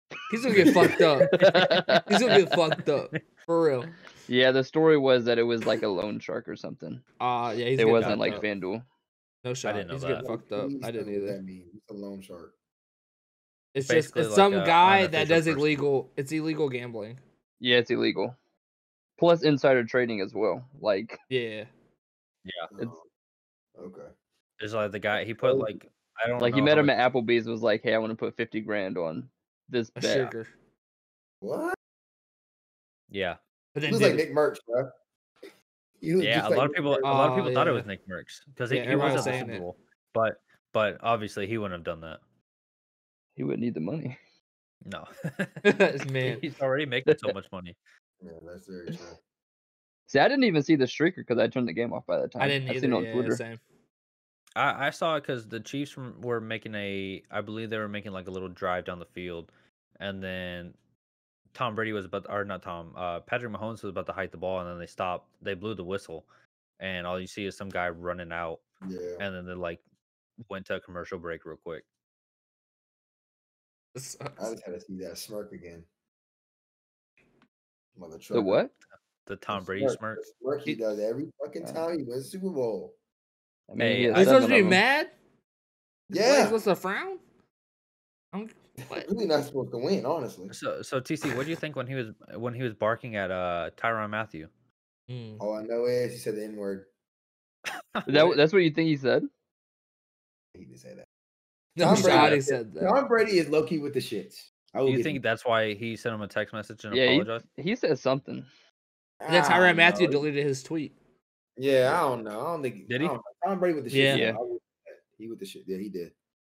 [SPEAKER 3] He's gonna get fucked up. He's gonna get fucked up for real.
[SPEAKER 4] Yeah, the story was that it was like a loan shark or something.
[SPEAKER 3] Uh yeah, he's
[SPEAKER 4] It
[SPEAKER 3] getting
[SPEAKER 4] wasn't
[SPEAKER 3] fucked
[SPEAKER 4] like
[SPEAKER 3] up.
[SPEAKER 4] FanDuel.
[SPEAKER 3] No shot.
[SPEAKER 1] didn't know
[SPEAKER 3] he's
[SPEAKER 1] that.
[SPEAKER 3] getting fucked up.
[SPEAKER 2] Please
[SPEAKER 3] I didn't
[SPEAKER 2] tell me what
[SPEAKER 3] either.
[SPEAKER 2] that means. It's a loan shark.
[SPEAKER 3] It's just
[SPEAKER 1] Basically
[SPEAKER 3] it's
[SPEAKER 1] like
[SPEAKER 3] some
[SPEAKER 1] a
[SPEAKER 3] guy that
[SPEAKER 1] unofficial
[SPEAKER 3] does
[SPEAKER 1] person.
[SPEAKER 3] illegal. It's illegal gambling.
[SPEAKER 4] Yeah, it's illegal. Plus insider trading as well. Like
[SPEAKER 3] Yeah.
[SPEAKER 4] It's-
[SPEAKER 2] Oh, okay.
[SPEAKER 1] It's like the guy he put like I don't
[SPEAKER 4] like
[SPEAKER 1] know
[SPEAKER 4] you met
[SPEAKER 1] how
[SPEAKER 4] him
[SPEAKER 1] much-
[SPEAKER 4] at Applebee's, was like, hey, I want to put fifty grand on this
[SPEAKER 3] A
[SPEAKER 4] bet.
[SPEAKER 3] sugar.
[SPEAKER 2] What?
[SPEAKER 1] Yeah,
[SPEAKER 3] But
[SPEAKER 2] He
[SPEAKER 3] then
[SPEAKER 2] was
[SPEAKER 3] did
[SPEAKER 2] like
[SPEAKER 3] it.
[SPEAKER 2] Nick Merckx, bro. He was
[SPEAKER 1] yeah.
[SPEAKER 2] just
[SPEAKER 1] A
[SPEAKER 2] like
[SPEAKER 1] lot of
[SPEAKER 2] Nick
[SPEAKER 1] people, a
[SPEAKER 2] Merckx.
[SPEAKER 1] lot of people
[SPEAKER 3] Oh,
[SPEAKER 1] thought it
[SPEAKER 3] yeah.
[SPEAKER 1] was Nick Merckx because
[SPEAKER 3] Yeah,
[SPEAKER 1] he, he
[SPEAKER 3] everybody
[SPEAKER 1] was
[SPEAKER 3] was
[SPEAKER 1] at the
[SPEAKER 3] saying
[SPEAKER 1] Super
[SPEAKER 3] it.
[SPEAKER 1] Bowl, but but obviously he wouldn't have done that.
[SPEAKER 4] He wouldn't need the money.
[SPEAKER 1] No,
[SPEAKER 3] Man.
[SPEAKER 1] he's already making so much money.
[SPEAKER 2] Yeah, that's very true.
[SPEAKER 4] See, I didn't even see the streaker because I turned the game off by that time.
[SPEAKER 3] I didn't
[SPEAKER 4] I
[SPEAKER 3] either.
[SPEAKER 4] seen it on
[SPEAKER 3] Yeah,
[SPEAKER 4] Twitter.
[SPEAKER 3] same.
[SPEAKER 1] I, I saw it because the Chiefs were- were making a, I believe they were making like a little drive down the field, and then Tom Brady was about, or not Tom, uh, Patrick Mahomes was about to hike the ball, and then they stopped. They blew the whistle, and all you see is some guy running out,
[SPEAKER 2] Yeah.
[SPEAKER 1] and then they like went to a commercial break real quick.
[SPEAKER 3] This
[SPEAKER 2] I
[SPEAKER 3] sucks.
[SPEAKER 2] just had to see that smirk again. Mother
[SPEAKER 4] The
[SPEAKER 2] trucker.
[SPEAKER 4] what?
[SPEAKER 1] The
[SPEAKER 2] The
[SPEAKER 1] Tom Brady smirk.
[SPEAKER 2] The smirk he
[SPEAKER 3] He-
[SPEAKER 2] does every fucking
[SPEAKER 4] Uh,
[SPEAKER 2] time he wins Super Bowl.
[SPEAKER 4] I mean,
[SPEAKER 1] Hey,
[SPEAKER 4] he has
[SPEAKER 1] I-
[SPEAKER 3] He's supposed
[SPEAKER 4] seven
[SPEAKER 3] to be
[SPEAKER 4] of 'em.
[SPEAKER 3] mad? His
[SPEAKER 2] Yeah.
[SPEAKER 3] play's supposed to frown? I'm, what?
[SPEAKER 2] Really not supposed to win, honestly.
[SPEAKER 1] So so T C, what do you think when he was when he was barking at uh Tyrann Mathieu?
[SPEAKER 3] Mm.
[SPEAKER 2] All I know is he said the N word.
[SPEAKER 4] Is that, that's what you think he said?
[SPEAKER 2] He didn't say that.
[SPEAKER 3] No
[SPEAKER 2] Tom
[SPEAKER 3] shot
[SPEAKER 2] Brady-
[SPEAKER 3] he said that.
[SPEAKER 2] Tom Brady is low key with the shits. I will
[SPEAKER 1] Do you
[SPEAKER 2] give
[SPEAKER 1] think
[SPEAKER 2] him-
[SPEAKER 1] that's why he sent him a text message and
[SPEAKER 4] Yeah, he,
[SPEAKER 1] apologized?
[SPEAKER 4] he said something.
[SPEAKER 3] And then
[SPEAKER 2] I
[SPEAKER 3] Tyrann
[SPEAKER 2] don't
[SPEAKER 3] Matthew
[SPEAKER 2] know.
[SPEAKER 3] deleted his tweet.
[SPEAKER 2] Yeah, I don't know. I don't think
[SPEAKER 1] Did
[SPEAKER 2] I
[SPEAKER 1] he?
[SPEAKER 2] don't know. Tom Brady with the shit.
[SPEAKER 3] Yeah.
[SPEAKER 4] Yeah.
[SPEAKER 2] I would- He with the shit. Yeah, he did.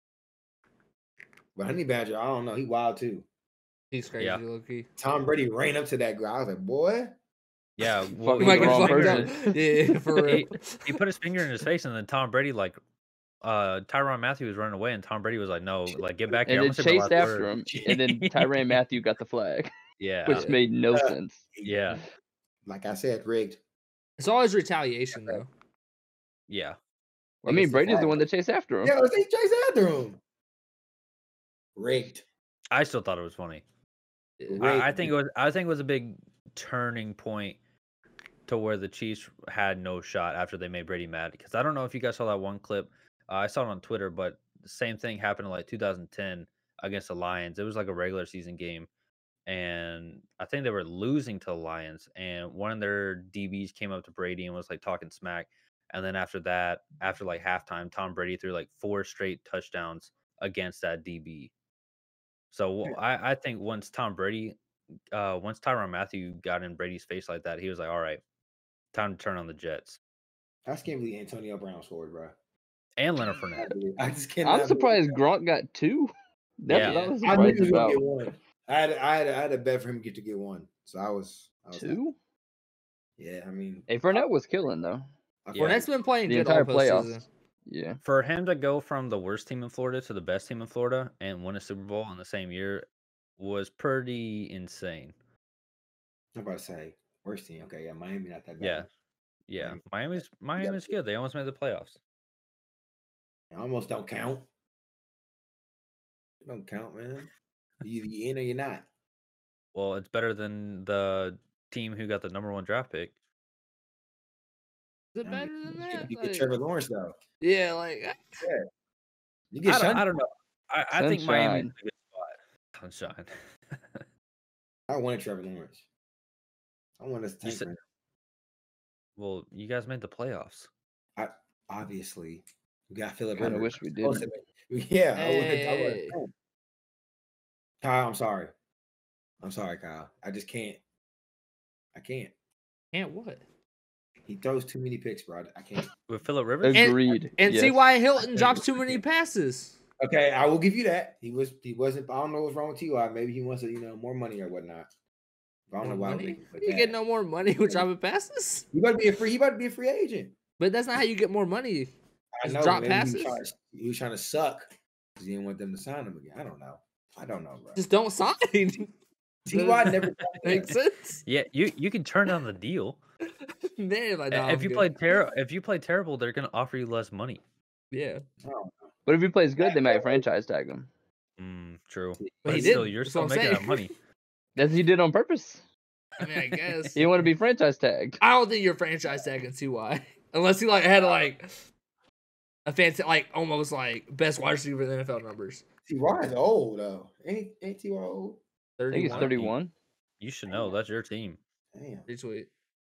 [SPEAKER 2] But Honey Badger, I don't know. He wild too.
[SPEAKER 3] He's crazy,
[SPEAKER 1] Yeah.
[SPEAKER 3] low key.
[SPEAKER 2] Tom Brady ran up to that guy. I was like, boy.
[SPEAKER 1] Yeah,
[SPEAKER 4] Fucking
[SPEAKER 1] well,
[SPEAKER 3] He
[SPEAKER 1] he,
[SPEAKER 3] might
[SPEAKER 1] put
[SPEAKER 3] get
[SPEAKER 1] his
[SPEAKER 4] wrong
[SPEAKER 3] fucked
[SPEAKER 1] finger,
[SPEAKER 3] up. Yeah, for real.
[SPEAKER 1] He- he put his finger in his face, and then Tom Brady like, uh, Tyrann Mathieu was running away, and Tom Brady was like, "No, like get back here."
[SPEAKER 4] And
[SPEAKER 1] I'm
[SPEAKER 4] then
[SPEAKER 1] gonna say my
[SPEAKER 4] chased
[SPEAKER 1] last
[SPEAKER 4] after
[SPEAKER 1] word."
[SPEAKER 4] him. And then Tyrann Mathieu got the flag,
[SPEAKER 1] Yeah,
[SPEAKER 4] which made no
[SPEAKER 2] Uh,
[SPEAKER 4] sense.
[SPEAKER 1] yeah,
[SPEAKER 2] Like I said, rigged.
[SPEAKER 3] It's always retaliation, though.
[SPEAKER 1] yeah.
[SPEAKER 4] I
[SPEAKER 3] Like,
[SPEAKER 4] mean,
[SPEAKER 3] it's the
[SPEAKER 4] Brady's the
[SPEAKER 2] flag.
[SPEAKER 4] one that chased after him.
[SPEAKER 2] Yeah, let's say Chase after him. Rigged.
[SPEAKER 1] I still thought it was funny.
[SPEAKER 3] Yeah.
[SPEAKER 2] Rigged.
[SPEAKER 1] I, I think it was. I think it was a big turning point to where the Chiefs had no shot after they made Brady mad. Because I don't know if you guys saw that one clip. Uh, I saw it on Twitter, but the same thing happened in like two thousand ten against the Lions. It was like a regular season game, and I think they were losing to the Lions. And one of their D Bs came up to Brady and was like talking smack. And then after that, after like halftime, Tom Brady threw like four straight touchdowns against that D B. So I, I think once Tom Brady, uh, once Tyrann Mathieu got in Brady's face like that, he was like, "All right, time to turn on the Jets."
[SPEAKER 2] I just can't believe Antonio Brown scored, bro.
[SPEAKER 1] And Leonard Fournette.
[SPEAKER 2] I just can't.
[SPEAKER 4] I'm surprised Gronk got two. That's
[SPEAKER 1] Yeah.
[SPEAKER 4] what I was
[SPEAKER 2] I knew he
[SPEAKER 4] surprised
[SPEAKER 2] was gonna
[SPEAKER 4] about.
[SPEAKER 2] get one. I had, I had, I had a bet for him to get to get one. So I was, I was happy.
[SPEAKER 4] Two?
[SPEAKER 2] Yeah, I mean,
[SPEAKER 4] Hey, Fournette was killing though.
[SPEAKER 2] I
[SPEAKER 1] Yeah.
[SPEAKER 3] Fournette's been playing
[SPEAKER 4] The
[SPEAKER 3] good all
[SPEAKER 4] entire playoffs.
[SPEAKER 3] postseason.
[SPEAKER 4] Yeah.
[SPEAKER 1] For him to go from the worst team in Florida to the best team in Florida and win a Super Bowl in the same year was pretty insane.
[SPEAKER 2] I'm about to say worst team. Okay, yeah, Miami not that bad.
[SPEAKER 1] Yeah, yeah.
[SPEAKER 2] Miami.
[SPEAKER 1] Miami's Miami's good. They almost made the playoffs.
[SPEAKER 2] It almost don't count. It don't count, man. You either you in or you're not.
[SPEAKER 1] Well, it's better than the team who got the number one draft pick.
[SPEAKER 3] Is it
[SPEAKER 2] I
[SPEAKER 3] better
[SPEAKER 2] mean,
[SPEAKER 3] than
[SPEAKER 2] you
[SPEAKER 3] that?
[SPEAKER 2] get- You get
[SPEAKER 3] Like,
[SPEAKER 2] Trevor Lawrence though.
[SPEAKER 3] yeah, like
[SPEAKER 2] You
[SPEAKER 1] I
[SPEAKER 2] get
[SPEAKER 1] don't,
[SPEAKER 2] Shun-
[SPEAKER 1] I don't know. I, I think Miami's
[SPEAKER 4] Sunshine.
[SPEAKER 1] a good spot. Sunshine.
[SPEAKER 2] I wanted Trevor Lawrence. I want us to
[SPEAKER 1] You
[SPEAKER 2] tank
[SPEAKER 1] said-
[SPEAKER 2] right
[SPEAKER 1] Well, you guys made the playoffs.
[SPEAKER 2] now. Obviously, we got Philip
[SPEAKER 4] Kind of
[SPEAKER 2] Rivers.
[SPEAKER 4] wish we
[SPEAKER 2] Supposed
[SPEAKER 4] didn't.
[SPEAKER 2] to be- Yeah, I wanted, I wanted
[SPEAKER 3] Hey.
[SPEAKER 2] him. Kyle, I'm sorry. I'm sorry, Kyle. I just can't. I can't.
[SPEAKER 3] can't what?
[SPEAKER 2] He throws too many picks, bro. I can't.
[SPEAKER 1] With Philip Rivers?
[SPEAKER 3] And-
[SPEAKER 4] Agreed.
[SPEAKER 3] And
[SPEAKER 4] yes.
[SPEAKER 3] see why Hilton drops too many passes.
[SPEAKER 2] Okay, I will give you that. He was. He wasn't. I don't know what's wrong with T Y. Maybe he wants, you know, more money or whatnot. I don't know why.
[SPEAKER 3] Money?
[SPEAKER 2] we- but
[SPEAKER 3] You
[SPEAKER 2] that-
[SPEAKER 3] get no more money with dropping passes?
[SPEAKER 2] He about to be a free. He about to be a free agent.
[SPEAKER 3] But that's not how you get more money.
[SPEAKER 2] I
[SPEAKER 3] Just
[SPEAKER 2] know.
[SPEAKER 3] drop
[SPEAKER 2] maybe He
[SPEAKER 3] passes?
[SPEAKER 2] was, trying to, he was trying to suck because he didn't want them to sign him again. I don't know. I don't know, bro.
[SPEAKER 3] Just don't sign.
[SPEAKER 2] T Y never.
[SPEAKER 3] Makes sense.
[SPEAKER 1] Yeah, you you can turn down the deal.
[SPEAKER 3] Man, like,
[SPEAKER 1] Uh,
[SPEAKER 3] nah,
[SPEAKER 1] if
[SPEAKER 3] I'm
[SPEAKER 1] you
[SPEAKER 3] good.
[SPEAKER 1] play ter- if you play terrible, they're gonna offer you less money.
[SPEAKER 3] Yeah.
[SPEAKER 2] Oh,
[SPEAKER 4] But if he plays good, they might franchise tag him.
[SPEAKER 1] Mm, true.
[SPEAKER 3] But
[SPEAKER 1] But
[SPEAKER 3] he
[SPEAKER 1] still,
[SPEAKER 3] didn't.
[SPEAKER 1] you're
[SPEAKER 3] That's
[SPEAKER 1] still
[SPEAKER 3] what I'm
[SPEAKER 1] making that
[SPEAKER 3] saying.
[SPEAKER 1] money.
[SPEAKER 4] That's what he did on purpose.
[SPEAKER 3] I mean, I guess.
[SPEAKER 4] He didn't want to be franchise tagged.
[SPEAKER 3] I don't think you're franchise tagging T Y unless he like had like a fancy, like almost like best wide receiver in the N F L numbers.
[SPEAKER 2] T Y is old though. Ain't ain't T Y old?
[SPEAKER 4] I think he's
[SPEAKER 3] thirty-one.
[SPEAKER 4] thirty-one.
[SPEAKER 1] You should know. That's your team.
[SPEAKER 2] Damn.
[SPEAKER 3] Retweet.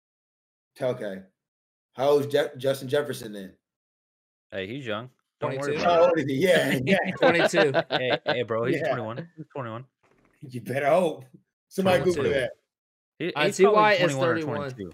[SPEAKER 2] Okay. How old is Je- Justin Jefferson then?
[SPEAKER 1] Hey, he's young. Don't worry
[SPEAKER 3] twenty-two.
[SPEAKER 1] about
[SPEAKER 2] How
[SPEAKER 1] it.
[SPEAKER 2] old is he? Yeah, yeah.
[SPEAKER 3] twenty-two.
[SPEAKER 1] Hey, hey, bro, he's
[SPEAKER 2] Yeah.
[SPEAKER 1] twenty-one. He's twenty-one.
[SPEAKER 2] You better hope. Somebody Google
[SPEAKER 3] twenty-two.
[SPEAKER 2] that.
[SPEAKER 1] He,
[SPEAKER 3] Uh,
[SPEAKER 1] he's
[SPEAKER 3] T Y
[SPEAKER 1] probably
[SPEAKER 3] is
[SPEAKER 1] twenty-one or
[SPEAKER 3] thirty-one.
[SPEAKER 1] twenty-two.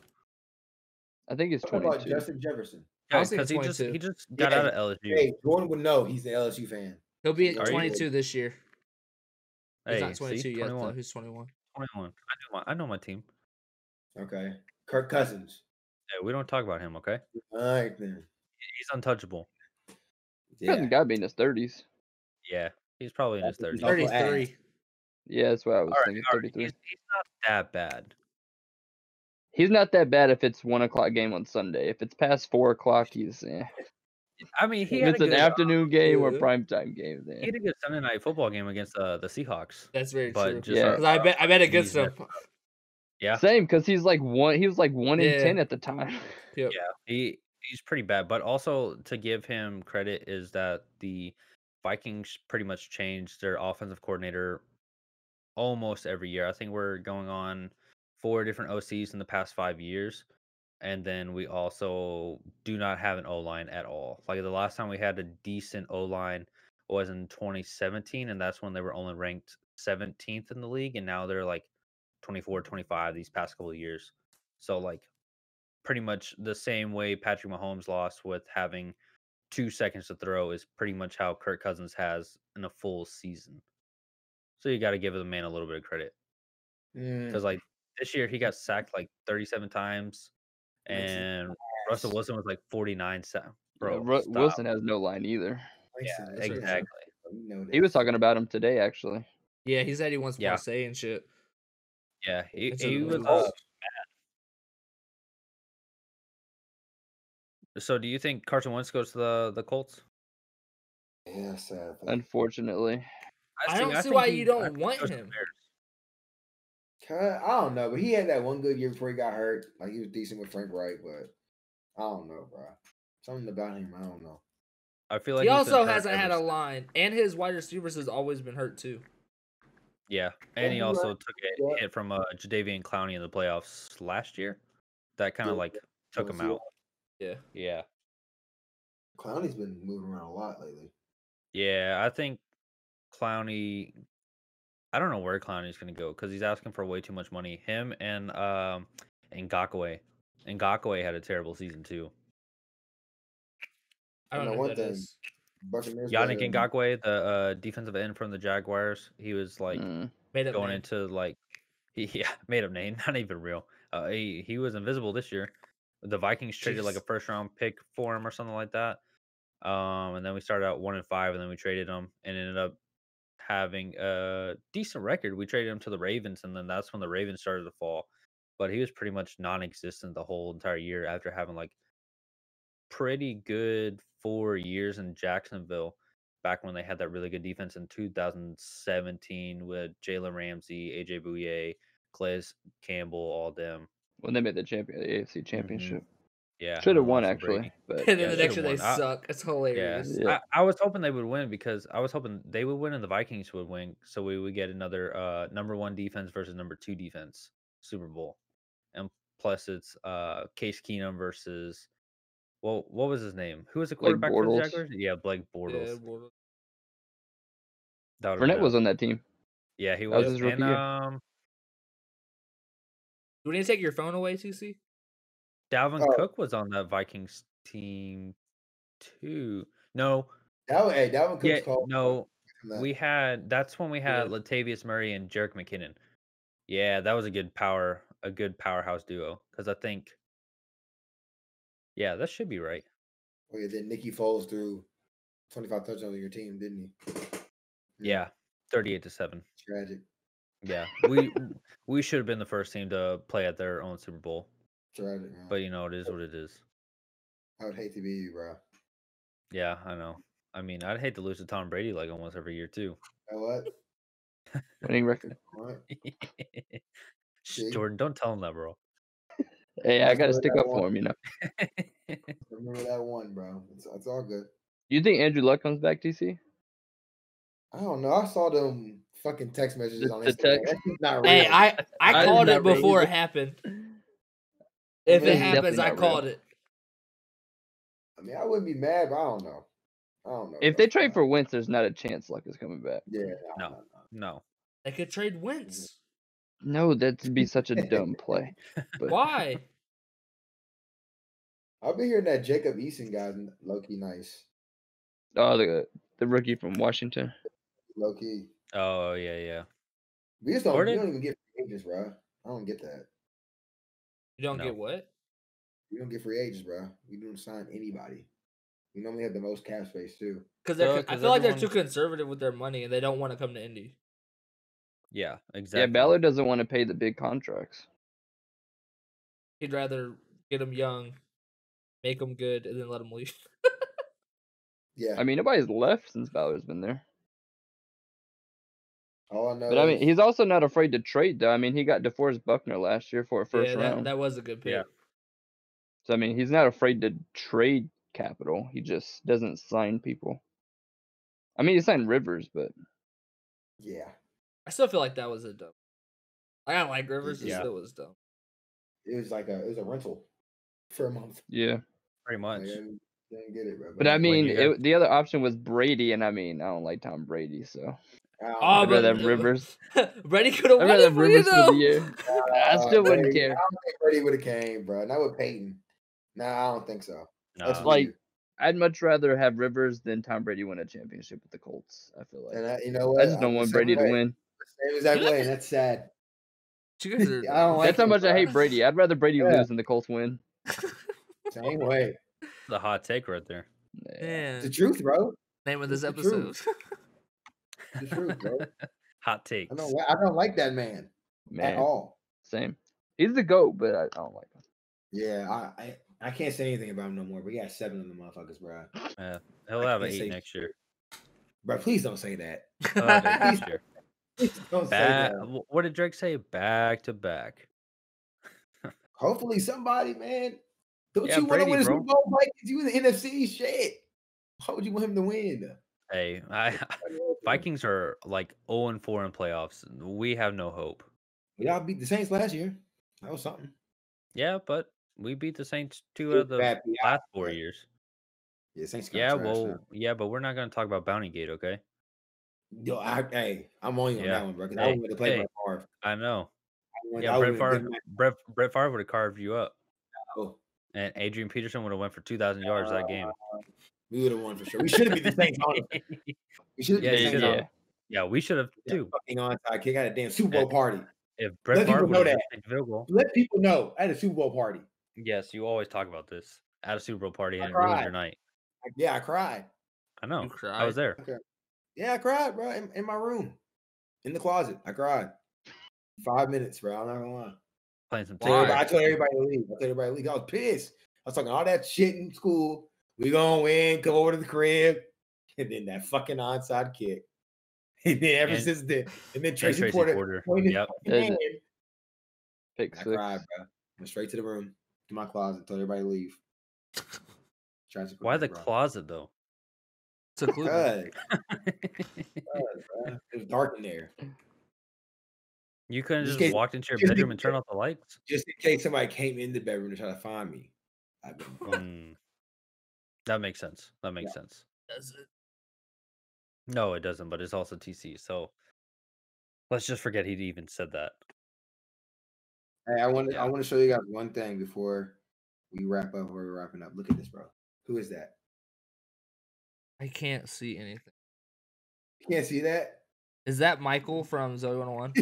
[SPEAKER 4] I think he's
[SPEAKER 2] What about
[SPEAKER 4] twenty-two.
[SPEAKER 2] Justin Jefferson?
[SPEAKER 3] I was
[SPEAKER 1] Because
[SPEAKER 3] thinking
[SPEAKER 1] he just
[SPEAKER 3] twenty-two.
[SPEAKER 1] he just got
[SPEAKER 2] Yeah.
[SPEAKER 1] out of L S U.
[SPEAKER 2] Hey, Jordan would know. He's an L S U fan.
[SPEAKER 3] He'll be at
[SPEAKER 2] Are you?
[SPEAKER 3] twenty-two this year. He's
[SPEAKER 1] Hey,
[SPEAKER 3] not twenty-two
[SPEAKER 1] see,
[SPEAKER 3] yet though.
[SPEAKER 1] twenty-one.
[SPEAKER 3] He's twenty-one.
[SPEAKER 1] twenty-one. I know my I know my team.
[SPEAKER 2] Okay. Kirk Cousins.
[SPEAKER 1] Hey, we don't talk about him, okay?
[SPEAKER 2] All right then.
[SPEAKER 1] He's untouchable.
[SPEAKER 4] He
[SPEAKER 2] Yeah.
[SPEAKER 4] hasn't got to be in his thirties.
[SPEAKER 1] Yeah, he's probably in his
[SPEAKER 2] He's
[SPEAKER 1] thirties.
[SPEAKER 2] also ass.
[SPEAKER 3] thirty-three.
[SPEAKER 4] Yeah, that's what I was
[SPEAKER 1] All right,
[SPEAKER 4] thinking.
[SPEAKER 1] all right.
[SPEAKER 4] thirty-three.
[SPEAKER 1] He's, he's not that bad.
[SPEAKER 4] He's not that bad if it's one o'clock game on Sunday. If it's past four o'clock, he's eh.
[SPEAKER 1] I mean, he
[SPEAKER 4] If
[SPEAKER 1] had
[SPEAKER 4] it's
[SPEAKER 1] a
[SPEAKER 4] an
[SPEAKER 1] good,
[SPEAKER 4] afternoon game or
[SPEAKER 3] yeah.
[SPEAKER 4] primetime game,
[SPEAKER 1] he
[SPEAKER 4] then
[SPEAKER 1] had a good Sunday night football game against uh, the Seahawks.
[SPEAKER 3] That's very
[SPEAKER 1] But
[SPEAKER 3] true.
[SPEAKER 1] just,
[SPEAKER 4] Yeah.
[SPEAKER 1] uh,
[SPEAKER 3] Because I bet I bet against
[SPEAKER 1] he's
[SPEAKER 3] him.
[SPEAKER 1] messed Yeah,
[SPEAKER 4] same because he's like one. He was like one in
[SPEAKER 3] Yeah.
[SPEAKER 4] ten at the time.
[SPEAKER 3] Yep.
[SPEAKER 1] yeah, he he's pretty bad. But also to give him credit is that the Vikings pretty much changed their offensive coordinator almost every year. I think we're going on four different O Cs in the past five years. And then we also do not have an O line at all. Like the last time we had a decent O line was in twenty seventeen, and that's when they were only ranked seventeenth in the league, and now they're like twenty-four, twenty-five these past couple of years. So like pretty much the same way Patrick Mahomes lost with having two seconds to throw is pretty much how Kirk Cousins has in a full season. So you got to give the man a little bit of credit
[SPEAKER 2] Mm.
[SPEAKER 1] because like this year he got sacked like thirty-seven times,
[SPEAKER 2] Makes it
[SPEAKER 1] and
[SPEAKER 2] ass.
[SPEAKER 1] Russell Wilson was like forty-nine. Sa-
[SPEAKER 4] Yeah,
[SPEAKER 1] bro,
[SPEAKER 4] Ru-
[SPEAKER 1] stop.
[SPEAKER 4] Wilson has no line either.
[SPEAKER 2] Makes
[SPEAKER 1] Yeah,
[SPEAKER 2] it- that's right.
[SPEAKER 1] exactly.
[SPEAKER 2] You know
[SPEAKER 4] He was
[SPEAKER 2] this.
[SPEAKER 4] talking about him today, actually.
[SPEAKER 3] Yeah, he said he wants
[SPEAKER 1] Yeah.
[SPEAKER 3] more say and shit.
[SPEAKER 1] Yeah, he,
[SPEAKER 3] It's a-
[SPEAKER 1] he was.
[SPEAKER 3] it's
[SPEAKER 1] Uh,
[SPEAKER 3] a-
[SPEAKER 1] so, do you think Carson Wentz goes to the the Colts?
[SPEAKER 2] Yeah, sadly.
[SPEAKER 4] Unfortunately,
[SPEAKER 3] I don't see
[SPEAKER 1] think
[SPEAKER 3] why
[SPEAKER 1] he-
[SPEAKER 3] you
[SPEAKER 1] I
[SPEAKER 3] don't
[SPEAKER 1] think he
[SPEAKER 3] want
[SPEAKER 1] goes to the
[SPEAKER 3] him.
[SPEAKER 1] Bears.
[SPEAKER 2] Kinda- I don't know, but he had that one good year before he got hurt. Like he was decent with Frank Wright, but I don't know, bro. Something about him, I don't know.
[SPEAKER 1] I feel like
[SPEAKER 3] He
[SPEAKER 1] he's been
[SPEAKER 3] also
[SPEAKER 1] hurt
[SPEAKER 3] hasn't
[SPEAKER 1] ever
[SPEAKER 3] had a
[SPEAKER 1] since.
[SPEAKER 3] line, and his wide receivers has always been hurt too.
[SPEAKER 1] Yeah, and he
[SPEAKER 2] you're
[SPEAKER 1] also
[SPEAKER 2] right.
[SPEAKER 1] took a
[SPEAKER 2] Yeah.
[SPEAKER 1] hit from uh, Jadeveon Clowney in the playoffs last year. That kind of
[SPEAKER 2] Yeah,
[SPEAKER 1] like took him
[SPEAKER 2] yeah.
[SPEAKER 1] out.
[SPEAKER 3] Yeah.
[SPEAKER 1] Yeah,
[SPEAKER 2] Clowney's been moving around a lot lately.
[SPEAKER 1] yeah. I think Clowney. I don't know where Clowney's going to go because he's asking for way too much money. Him and um, Ngakoue. Ngakoue had a terrible season too.
[SPEAKER 3] I
[SPEAKER 2] I
[SPEAKER 3] don't
[SPEAKER 2] know
[SPEAKER 3] know
[SPEAKER 2] one
[SPEAKER 3] what that
[SPEAKER 2] thing.
[SPEAKER 3] is.
[SPEAKER 2] Buccaneers.
[SPEAKER 1] Yannick
[SPEAKER 2] better than-
[SPEAKER 1] Ngakoue, the uh, defensive end from the Jaguars, he was like
[SPEAKER 4] Mm.
[SPEAKER 3] Made up
[SPEAKER 1] going
[SPEAKER 3] name.
[SPEAKER 1] into like he yeah made up name, not even real. Uh, he he was invisible this year. The Vikings traded like a
[SPEAKER 3] Jeez.
[SPEAKER 1] first round pick for him or something like that. Um, and then we started out one and five, and then we traded him and ended up having a decent record. We traded him to the Ravens, and then that's when the Ravens started to fall. But he was pretty much non-existent the whole entire year after having like pretty good four years in Jacksonville back when they had that really good defense in two thousand seventeen with Jalen Ramsey, A J Bouye, Calais Campbell, all them.
[SPEAKER 4] When they made the champion, the A F C Championship,
[SPEAKER 1] Yeah,
[SPEAKER 4] should
[SPEAKER 1] and
[SPEAKER 4] have won
[SPEAKER 1] lost to
[SPEAKER 4] actually.
[SPEAKER 1] Brady.
[SPEAKER 4] But
[SPEAKER 3] And then
[SPEAKER 1] Yeah,
[SPEAKER 3] the
[SPEAKER 1] they
[SPEAKER 3] next year
[SPEAKER 1] should've
[SPEAKER 3] they
[SPEAKER 1] won. I-
[SPEAKER 3] suck. It's
[SPEAKER 1] Yeah,
[SPEAKER 3] hilarious.
[SPEAKER 4] Yeah.
[SPEAKER 1] I, I was hoping they would win because I was hoping they would win and the Vikings would win, so we would get another uh, number one defense versus number two defense Super Bowl, and plus it's uh, Case Keenum versus well, what was his name? Who was the
[SPEAKER 4] Blake
[SPEAKER 1] quarterback for the
[SPEAKER 4] Bortles.
[SPEAKER 1] Jaguars? Yeah, Blake Bortles.
[SPEAKER 3] Yeah, Bortles.
[SPEAKER 1] That would've been
[SPEAKER 4] Fournette was
[SPEAKER 1] a-
[SPEAKER 4] on that team.
[SPEAKER 1] Yeah, he
[SPEAKER 4] that was
[SPEAKER 1] was.
[SPEAKER 4] his rookie
[SPEAKER 1] and
[SPEAKER 4] year.
[SPEAKER 1] um,
[SPEAKER 3] Do we need to take your phone away, T C?
[SPEAKER 1] Dalvin
[SPEAKER 2] Oh.
[SPEAKER 1] Cook was on that Vikings team too. No,
[SPEAKER 2] That one, hey, that one comes
[SPEAKER 1] yeah,
[SPEAKER 2] called.
[SPEAKER 1] no. We had that's when we had
[SPEAKER 3] Yeah.
[SPEAKER 1] Latavius Murray and Jerick McKinnon. Yeah, that was a good power, a good powerhouse duo. Because I think, yeah, that should be right.
[SPEAKER 2] Oh yeah, then Nicky Foles threw twenty-five touchdowns on your team, didn't he?
[SPEAKER 1] Yeah, thirty-eight to seven.
[SPEAKER 2] Tragic.
[SPEAKER 1] Yeah, we we should have been the first team to play at their own Super Bowl.
[SPEAKER 2] Tragic, man.
[SPEAKER 1] But you know, it is what it is.
[SPEAKER 2] I would hate to be you, bro.
[SPEAKER 1] Yeah, I know. I mean, I'd hate to lose to Tom Brady like almost every year too.
[SPEAKER 2] You know what?
[SPEAKER 4] Winning record.
[SPEAKER 2] All right.
[SPEAKER 1] Shh,
[SPEAKER 2] See?
[SPEAKER 1] Jordan, don't tell him that, bro.
[SPEAKER 4] Hey, I
[SPEAKER 2] Just
[SPEAKER 4] gotta
[SPEAKER 2] remember
[SPEAKER 4] stick
[SPEAKER 2] that
[SPEAKER 4] up for
[SPEAKER 2] one.
[SPEAKER 4] him, you know.
[SPEAKER 2] Remember that one, bro. It's, it's all good.
[SPEAKER 4] You think Andrew Luck comes back, T C?
[SPEAKER 2] I don't know. I saw them fucking text messages
[SPEAKER 4] The-
[SPEAKER 2] on
[SPEAKER 4] the
[SPEAKER 2] Instagram.
[SPEAKER 4] text?
[SPEAKER 2] That's just not real.
[SPEAKER 3] Hey, I I
[SPEAKER 4] I did
[SPEAKER 3] called
[SPEAKER 4] not
[SPEAKER 3] it before
[SPEAKER 4] raise
[SPEAKER 3] it
[SPEAKER 4] it.
[SPEAKER 3] happened.
[SPEAKER 2] I
[SPEAKER 3] If
[SPEAKER 2] mean,
[SPEAKER 3] it
[SPEAKER 2] it's
[SPEAKER 3] happens,
[SPEAKER 4] definitely
[SPEAKER 3] I
[SPEAKER 4] not real.
[SPEAKER 3] called it.
[SPEAKER 2] I mean, I wouldn't be mad, but I don't know. I don't know.
[SPEAKER 4] If
[SPEAKER 2] bro.
[SPEAKER 4] they trade for Wentz, there's not a chance Luck is coming back.
[SPEAKER 2] Yeah,
[SPEAKER 1] No,
[SPEAKER 2] no, no, no.
[SPEAKER 1] no.
[SPEAKER 3] They could trade Wentz.
[SPEAKER 4] No, that'd be such a dumb play. But
[SPEAKER 3] Why?
[SPEAKER 2] I've been hearing that Jacob Eason guy's low key nice.
[SPEAKER 4] oh, the the rookie from Washington.
[SPEAKER 2] Low key.
[SPEAKER 1] Oh yeah, yeah.
[SPEAKER 2] We just don't.
[SPEAKER 1] Or
[SPEAKER 2] We
[SPEAKER 1] did-
[SPEAKER 2] don't even get free agents, bro. I don't get that.
[SPEAKER 3] You don't
[SPEAKER 1] No.
[SPEAKER 3] get what?
[SPEAKER 2] We don't get free agents, bro. We don't sign anybody. We normally have the most cap space too.
[SPEAKER 3] Because
[SPEAKER 1] So,
[SPEAKER 3] I
[SPEAKER 1] 'cause
[SPEAKER 3] feel like they're
[SPEAKER 1] everyone-
[SPEAKER 3] too conservative with their money and they don't want to come to Indy.
[SPEAKER 1] Yeah,
[SPEAKER 4] Yeah,
[SPEAKER 1] exactly.
[SPEAKER 4] Ballard doesn't want to pay the big contracts.
[SPEAKER 3] He'd rather get them young, make them good, and then let them leave.
[SPEAKER 2] Yeah.
[SPEAKER 4] I mean, nobody's left since Ballard's been there.
[SPEAKER 2] All I know.
[SPEAKER 4] But I mean,
[SPEAKER 2] is-
[SPEAKER 4] he's also not afraid to trade, though. I mean, he got DeForest Buckner last year for a first
[SPEAKER 3] yeah, that,
[SPEAKER 4] round.
[SPEAKER 3] that was a good pick.
[SPEAKER 1] Yeah.
[SPEAKER 4] So I mean, he's not afraid to trade capital. He just doesn't sign people. I mean, he signed Rivers, but
[SPEAKER 2] yeah.
[SPEAKER 3] I still feel like that was a dumb. I got like Rivers, it
[SPEAKER 1] Yeah.
[SPEAKER 3] still was dumb.
[SPEAKER 2] It was like a it was a rental for a month.
[SPEAKER 4] yeah.
[SPEAKER 1] Pretty much.
[SPEAKER 2] Like, I didn't, didn't get it, bro.
[SPEAKER 4] But I
[SPEAKER 1] when
[SPEAKER 4] mean,
[SPEAKER 1] you have-
[SPEAKER 4] it, the other option was Brady, and I mean, I don't like Tom Brady, so
[SPEAKER 2] I don't
[SPEAKER 3] Oh,
[SPEAKER 2] know.
[SPEAKER 4] I'd rather
[SPEAKER 3] but-
[SPEAKER 4] have Rivers.
[SPEAKER 3] Brady could have
[SPEAKER 4] I'd
[SPEAKER 3] won
[SPEAKER 4] rather
[SPEAKER 3] it
[SPEAKER 4] have
[SPEAKER 3] for you,
[SPEAKER 4] Rivers for
[SPEAKER 3] though.
[SPEAKER 4] the year. I
[SPEAKER 2] Uh,
[SPEAKER 4] still wouldn't
[SPEAKER 2] Brady-
[SPEAKER 4] care.
[SPEAKER 2] I don't think Brady would have came, bro. Not with Peyton. Nah, I don't think so.
[SPEAKER 1] No.
[SPEAKER 2] That's
[SPEAKER 4] Like,
[SPEAKER 2] weird.
[SPEAKER 4] I'd much rather have Rivers than Tom Brady win a championship with the Colts. I feel like
[SPEAKER 2] And I, you know what?
[SPEAKER 4] I just don't
[SPEAKER 2] I'm
[SPEAKER 4] want
[SPEAKER 2] the
[SPEAKER 4] Brady
[SPEAKER 2] same
[SPEAKER 4] to
[SPEAKER 2] way.
[SPEAKER 4] win.
[SPEAKER 2] Same exact way, and that's sad.
[SPEAKER 3] You guys are
[SPEAKER 2] I don't like
[SPEAKER 4] That's how
[SPEAKER 2] it,
[SPEAKER 4] much I
[SPEAKER 2] bro.
[SPEAKER 4] hate Brady. I'd rather Brady
[SPEAKER 2] Yeah.
[SPEAKER 4] lose than the Colts win.
[SPEAKER 2] Same way.
[SPEAKER 1] The hot take right there.
[SPEAKER 4] Yeah.
[SPEAKER 3] Man,
[SPEAKER 2] It's the truth, bro.
[SPEAKER 3] name of this
[SPEAKER 2] it's the
[SPEAKER 3] episode.
[SPEAKER 2] truth. It's the truth, bro.
[SPEAKER 1] Hot takes.
[SPEAKER 2] I don't. li- I don't like that man, at
[SPEAKER 4] Man,
[SPEAKER 2] all.
[SPEAKER 4] same. He's the GOAT, but I, I don't like him.
[SPEAKER 2] Yeah, I, I I can't say anything about him no more. We got seven of the motherfuckers, bro.
[SPEAKER 1] Yeah, he'll
[SPEAKER 2] I
[SPEAKER 1] have an
[SPEAKER 2] can't
[SPEAKER 1] eight
[SPEAKER 2] say-
[SPEAKER 1] next year.
[SPEAKER 2] Bro, please don't say that.
[SPEAKER 1] He'll have eight next year.
[SPEAKER 2] Please don't say
[SPEAKER 1] Back,
[SPEAKER 2] that.
[SPEAKER 1] what did Drake say? Back to back.
[SPEAKER 2] Hopefully, somebody, man. Don't
[SPEAKER 1] Yeah,
[SPEAKER 2] you want to
[SPEAKER 1] Brady,
[SPEAKER 2] win a
[SPEAKER 1] bro.
[SPEAKER 2] Super Bowl? Vikings, you in the N F C shit. Why would you want him to win?
[SPEAKER 1] Hey, I, Vikings are like zero and four in playoffs. We have no hope.
[SPEAKER 2] Y'all beat the Saints last year. That was something.
[SPEAKER 1] Yeah, but we beat the Saints two
[SPEAKER 2] It
[SPEAKER 1] out of
[SPEAKER 2] was
[SPEAKER 1] the
[SPEAKER 2] bad, yeah.
[SPEAKER 1] last four years.
[SPEAKER 2] Yeah, Saints got
[SPEAKER 1] Yeah,
[SPEAKER 2] trash
[SPEAKER 1] well,
[SPEAKER 2] now.
[SPEAKER 1] yeah, but we're not going to talk about Bounty Gate, okay?
[SPEAKER 2] Yo, I, hey, I'm on you on
[SPEAKER 1] Yeah.
[SPEAKER 2] that one, bro. Because I
[SPEAKER 1] Hey,
[SPEAKER 2] wanted to play
[SPEAKER 1] hey.
[SPEAKER 2] Brett Favre.
[SPEAKER 1] I know.
[SPEAKER 2] I wanted-
[SPEAKER 1] Yeah,
[SPEAKER 2] I
[SPEAKER 1] Brett
[SPEAKER 2] would've been
[SPEAKER 1] Favre,
[SPEAKER 2] good man.
[SPEAKER 1] Brett, Brett Favre would have carved you up,
[SPEAKER 2] Oh,
[SPEAKER 1] and Adrian Peterson would have went for two thousand yards that game.
[SPEAKER 2] we would have won for sure. We should have beat the Saints. honestly. We should have
[SPEAKER 1] Yeah,
[SPEAKER 2] beat the
[SPEAKER 1] you
[SPEAKER 2] Saints.
[SPEAKER 1] should've.
[SPEAKER 2] honestly.
[SPEAKER 1] Yeah, we should have
[SPEAKER 2] Yeah,
[SPEAKER 1] too.
[SPEAKER 2] fucking onside kick. I had a damn Super Bowl party.
[SPEAKER 1] If Brett
[SPEAKER 2] Let
[SPEAKER 1] Favre
[SPEAKER 2] people
[SPEAKER 1] would
[SPEAKER 2] know
[SPEAKER 1] have
[SPEAKER 2] that.
[SPEAKER 1] just kicked field goal.
[SPEAKER 2] Let people know I had a Super Bowl party.
[SPEAKER 1] Yes, you always talk about this at a Super Bowl party
[SPEAKER 2] I
[SPEAKER 1] and it ruins
[SPEAKER 2] cried.
[SPEAKER 1] your night.
[SPEAKER 2] Like, yeah, I cried.
[SPEAKER 1] I know.
[SPEAKER 3] You
[SPEAKER 1] I was
[SPEAKER 3] cried?
[SPEAKER 1] there.
[SPEAKER 2] Yeah, I cried, bro, in, in my room, in the closet. I cried. Five minutes, bro. I'm not gonna lie.
[SPEAKER 1] Playing some
[SPEAKER 2] I told, everybody, I
[SPEAKER 1] TikTok.
[SPEAKER 2] told everybody to leave. I told everybody to leave. I was pissed. I was talking all that shit in school. We gonna win. Come over to the crib, and then that fucking onside kick. And then ever
[SPEAKER 1] And-
[SPEAKER 2] since then, and then
[SPEAKER 1] And
[SPEAKER 2] Tracy,
[SPEAKER 1] Tracy
[SPEAKER 2] Porter,
[SPEAKER 1] Porter.
[SPEAKER 2] pointed
[SPEAKER 1] Yep.
[SPEAKER 2] his fucking hand.
[SPEAKER 4] Pick
[SPEAKER 2] I
[SPEAKER 4] six.
[SPEAKER 2] cried, bro. Went straight to the room, to my closet, told everybody to leave. Tracy
[SPEAKER 1] Why
[SPEAKER 2] Porter,
[SPEAKER 1] the
[SPEAKER 2] bro.
[SPEAKER 1] closet though?
[SPEAKER 3] Secluded.
[SPEAKER 2] Cause, cause, bro. It was dark in there.
[SPEAKER 1] You couldn't
[SPEAKER 2] Just
[SPEAKER 1] just
[SPEAKER 2] in case-
[SPEAKER 1] walked into your
[SPEAKER 2] just in
[SPEAKER 1] bedroom and turn
[SPEAKER 2] case-
[SPEAKER 1] off the lights?
[SPEAKER 2] Just in case somebody came in the bedroom to try to find me. I've been
[SPEAKER 1] Mm. That makes sense. That makes
[SPEAKER 2] Yeah.
[SPEAKER 1] sense.
[SPEAKER 3] Does it?
[SPEAKER 1] No, it doesn't, but it's also T C. So let's just forget he even said that.
[SPEAKER 2] Hey, I want to. I
[SPEAKER 1] Yeah.
[SPEAKER 2] want to show you guys one thing before we wrap up. Or we're wrapping up. Look at this, bro. Who is that?
[SPEAKER 3] I can't see anything.
[SPEAKER 2] You can't see that.
[SPEAKER 3] Is that Michael from Zoe one oh one?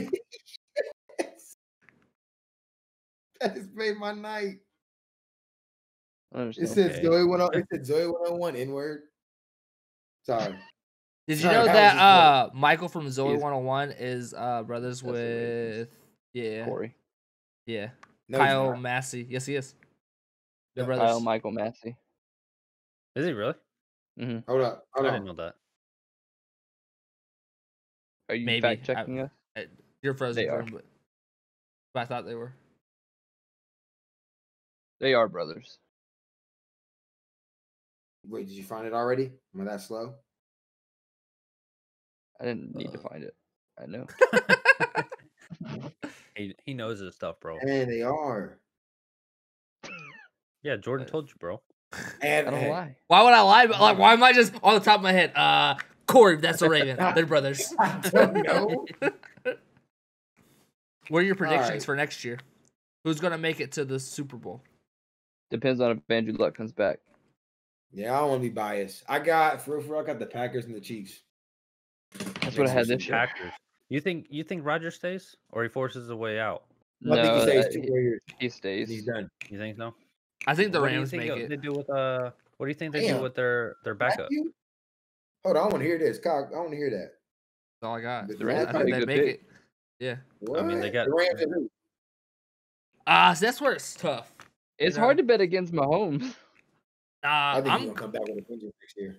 [SPEAKER 2] That just made my night.
[SPEAKER 4] I
[SPEAKER 2] It
[SPEAKER 4] understand.
[SPEAKER 2] said
[SPEAKER 1] Okay.
[SPEAKER 2] Zoe one. It said Zoe one oh one. N word. Sorry.
[SPEAKER 3] Did you
[SPEAKER 2] Sorry,
[SPEAKER 3] know
[SPEAKER 2] that was
[SPEAKER 3] that
[SPEAKER 2] just
[SPEAKER 3] uh Michael from Zoe
[SPEAKER 4] He's-
[SPEAKER 3] one oh one is uh brothers
[SPEAKER 4] That's the Ravens.
[SPEAKER 3] with yeah
[SPEAKER 4] Corey.
[SPEAKER 3] yeah
[SPEAKER 2] No, he's
[SPEAKER 3] Kyle
[SPEAKER 2] not.
[SPEAKER 3] Massey? Yes, he is. They're
[SPEAKER 2] No,
[SPEAKER 3] brothers.
[SPEAKER 4] Kyle Michael Massey.
[SPEAKER 1] Is he really?
[SPEAKER 4] hmm
[SPEAKER 2] Hold up. Hold
[SPEAKER 1] I
[SPEAKER 2] on.
[SPEAKER 1] didn't know that.
[SPEAKER 4] Are you
[SPEAKER 3] Maybe.
[SPEAKER 4] fact
[SPEAKER 3] I-
[SPEAKER 4] checking us?
[SPEAKER 3] I- You're frozen
[SPEAKER 4] They
[SPEAKER 3] for
[SPEAKER 4] are.
[SPEAKER 3] him, but, but I thought they were.
[SPEAKER 4] They are brothers.
[SPEAKER 2] Wait, did you find it already? Am I that slow?
[SPEAKER 4] I didn't need to
[SPEAKER 2] Uh,
[SPEAKER 4] find it. I know.
[SPEAKER 1] He he knows his stuff, bro.
[SPEAKER 2] And they are.
[SPEAKER 1] Yeah, Jordan
[SPEAKER 3] Uh,
[SPEAKER 1] told you, bro.
[SPEAKER 2] And
[SPEAKER 4] I don't
[SPEAKER 2] hey,
[SPEAKER 4] lie.
[SPEAKER 3] Why would I lie? Like, why am I just on the top of my head? Uh, Corey, that's a Raven. They're brothers.
[SPEAKER 2] I don't know.
[SPEAKER 3] What are your predictions
[SPEAKER 2] right.
[SPEAKER 3] for next year? Who's gonna make it to the Super Bowl?
[SPEAKER 4] Depends on if Andrew Luck comes back.
[SPEAKER 2] Yeah, I don't want to be biased. I got for real, for real, I got the Packers and the Chiefs.
[SPEAKER 4] That's what I had this year.
[SPEAKER 1] Packers. You think you think Roger stays or he forces a way out?
[SPEAKER 2] I think he
[SPEAKER 4] No,
[SPEAKER 2] stays
[SPEAKER 4] uh,
[SPEAKER 2] two
[SPEAKER 4] he,
[SPEAKER 2] more years.
[SPEAKER 4] he
[SPEAKER 2] and
[SPEAKER 4] stays.
[SPEAKER 2] He's done.
[SPEAKER 1] You think so?
[SPEAKER 3] I think the
[SPEAKER 1] what
[SPEAKER 3] Rams
[SPEAKER 1] do you think
[SPEAKER 3] make
[SPEAKER 1] they
[SPEAKER 3] it.
[SPEAKER 1] do with uh? What do you think they
[SPEAKER 2] Damn.
[SPEAKER 1] do with their their backup?
[SPEAKER 2] Matthew? Hold on, I want to hear this. Cock, I want to hear that.
[SPEAKER 3] That's all I got.
[SPEAKER 2] The
[SPEAKER 4] The Rams
[SPEAKER 3] I
[SPEAKER 4] have
[SPEAKER 3] think
[SPEAKER 4] a
[SPEAKER 3] they
[SPEAKER 4] good
[SPEAKER 3] make
[SPEAKER 4] pick.
[SPEAKER 3] it. Yeah.
[SPEAKER 2] What?
[SPEAKER 1] I mean, they got-
[SPEAKER 2] the Rams and who?
[SPEAKER 3] Ah, uh, so that's where it's tough.
[SPEAKER 4] It's
[SPEAKER 3] know?
[SPEAKER 4] hard to bet against Mahomes.
[SPEAKER 3] Uh,
[SPEAKER 2] I think he's
[SPEAKER 3] I'm.
[SPEAKER 2] gonna come back with a vengeance next year.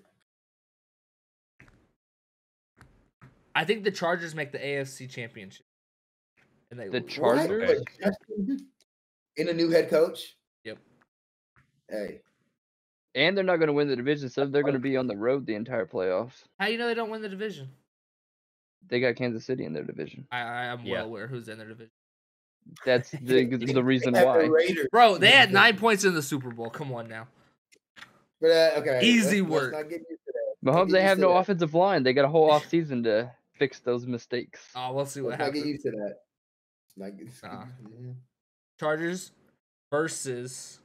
[SPEAKER 3] I think the Chargers make the A F C Championship. And they
[SPEAKER 4] The
[SPEAKER 3] lose.
[SPEAKER 4] Chargers?
[SPEAKER 2] What? Wait, Justin- In a new head coach?
[SPEAKER 3] Yep.
[SPEAKER 2] Hey,
[SPEAKER 4] And they're not going to win the division, so they're going to be on the road the entire playoffs.
[SPEAKER 3] How do you know they don't win the division?
[SPEAKER 4] They got Kansas City in their division.
[SPEAKER 3] I, I am
[SPEAKER 1] Yeah.
[SPEAKER 3] well aware who's in their division.
[SPEAKER 4] That's the the reason
[SPEAKER 2] they have the
[SPEAKER 4] why.
[SPEAKER 2] Raiders.
[SPEAKER 3] Bro, they had nine points in the Super Bowl. Come on now.
[SPEAKER 2] But uh, okay,
[SPEAKER 3] Easy
[SPEAKER 2] let's,
[SPEAKER 3] work.
[SPEAKER 2] Let's not get used to that.
[SPEAKER 4] Mahomes,
[SPEAKER 2] Let's
[SPEAKER 4] they
[SPEAKER 2] get
[SPEAKER 4] have
[SPEAKER 2] used to
[SPEAKER 4] no
[SPEAKER 2] that.
[SPEAKER 4] offensive line. They got a whole off season to fix those mistakes.
[SPEAKER 3] Oh, we'll see what
[SPEAKER 2] Let's not get
[SPEAKER 3] happens.
[SPEAKER 2] used to that. Let's not get-
[SPEAKER 3] Nah.
[SPEAKER 2] Mhm.
[SPEAKER 3] Chargers versus.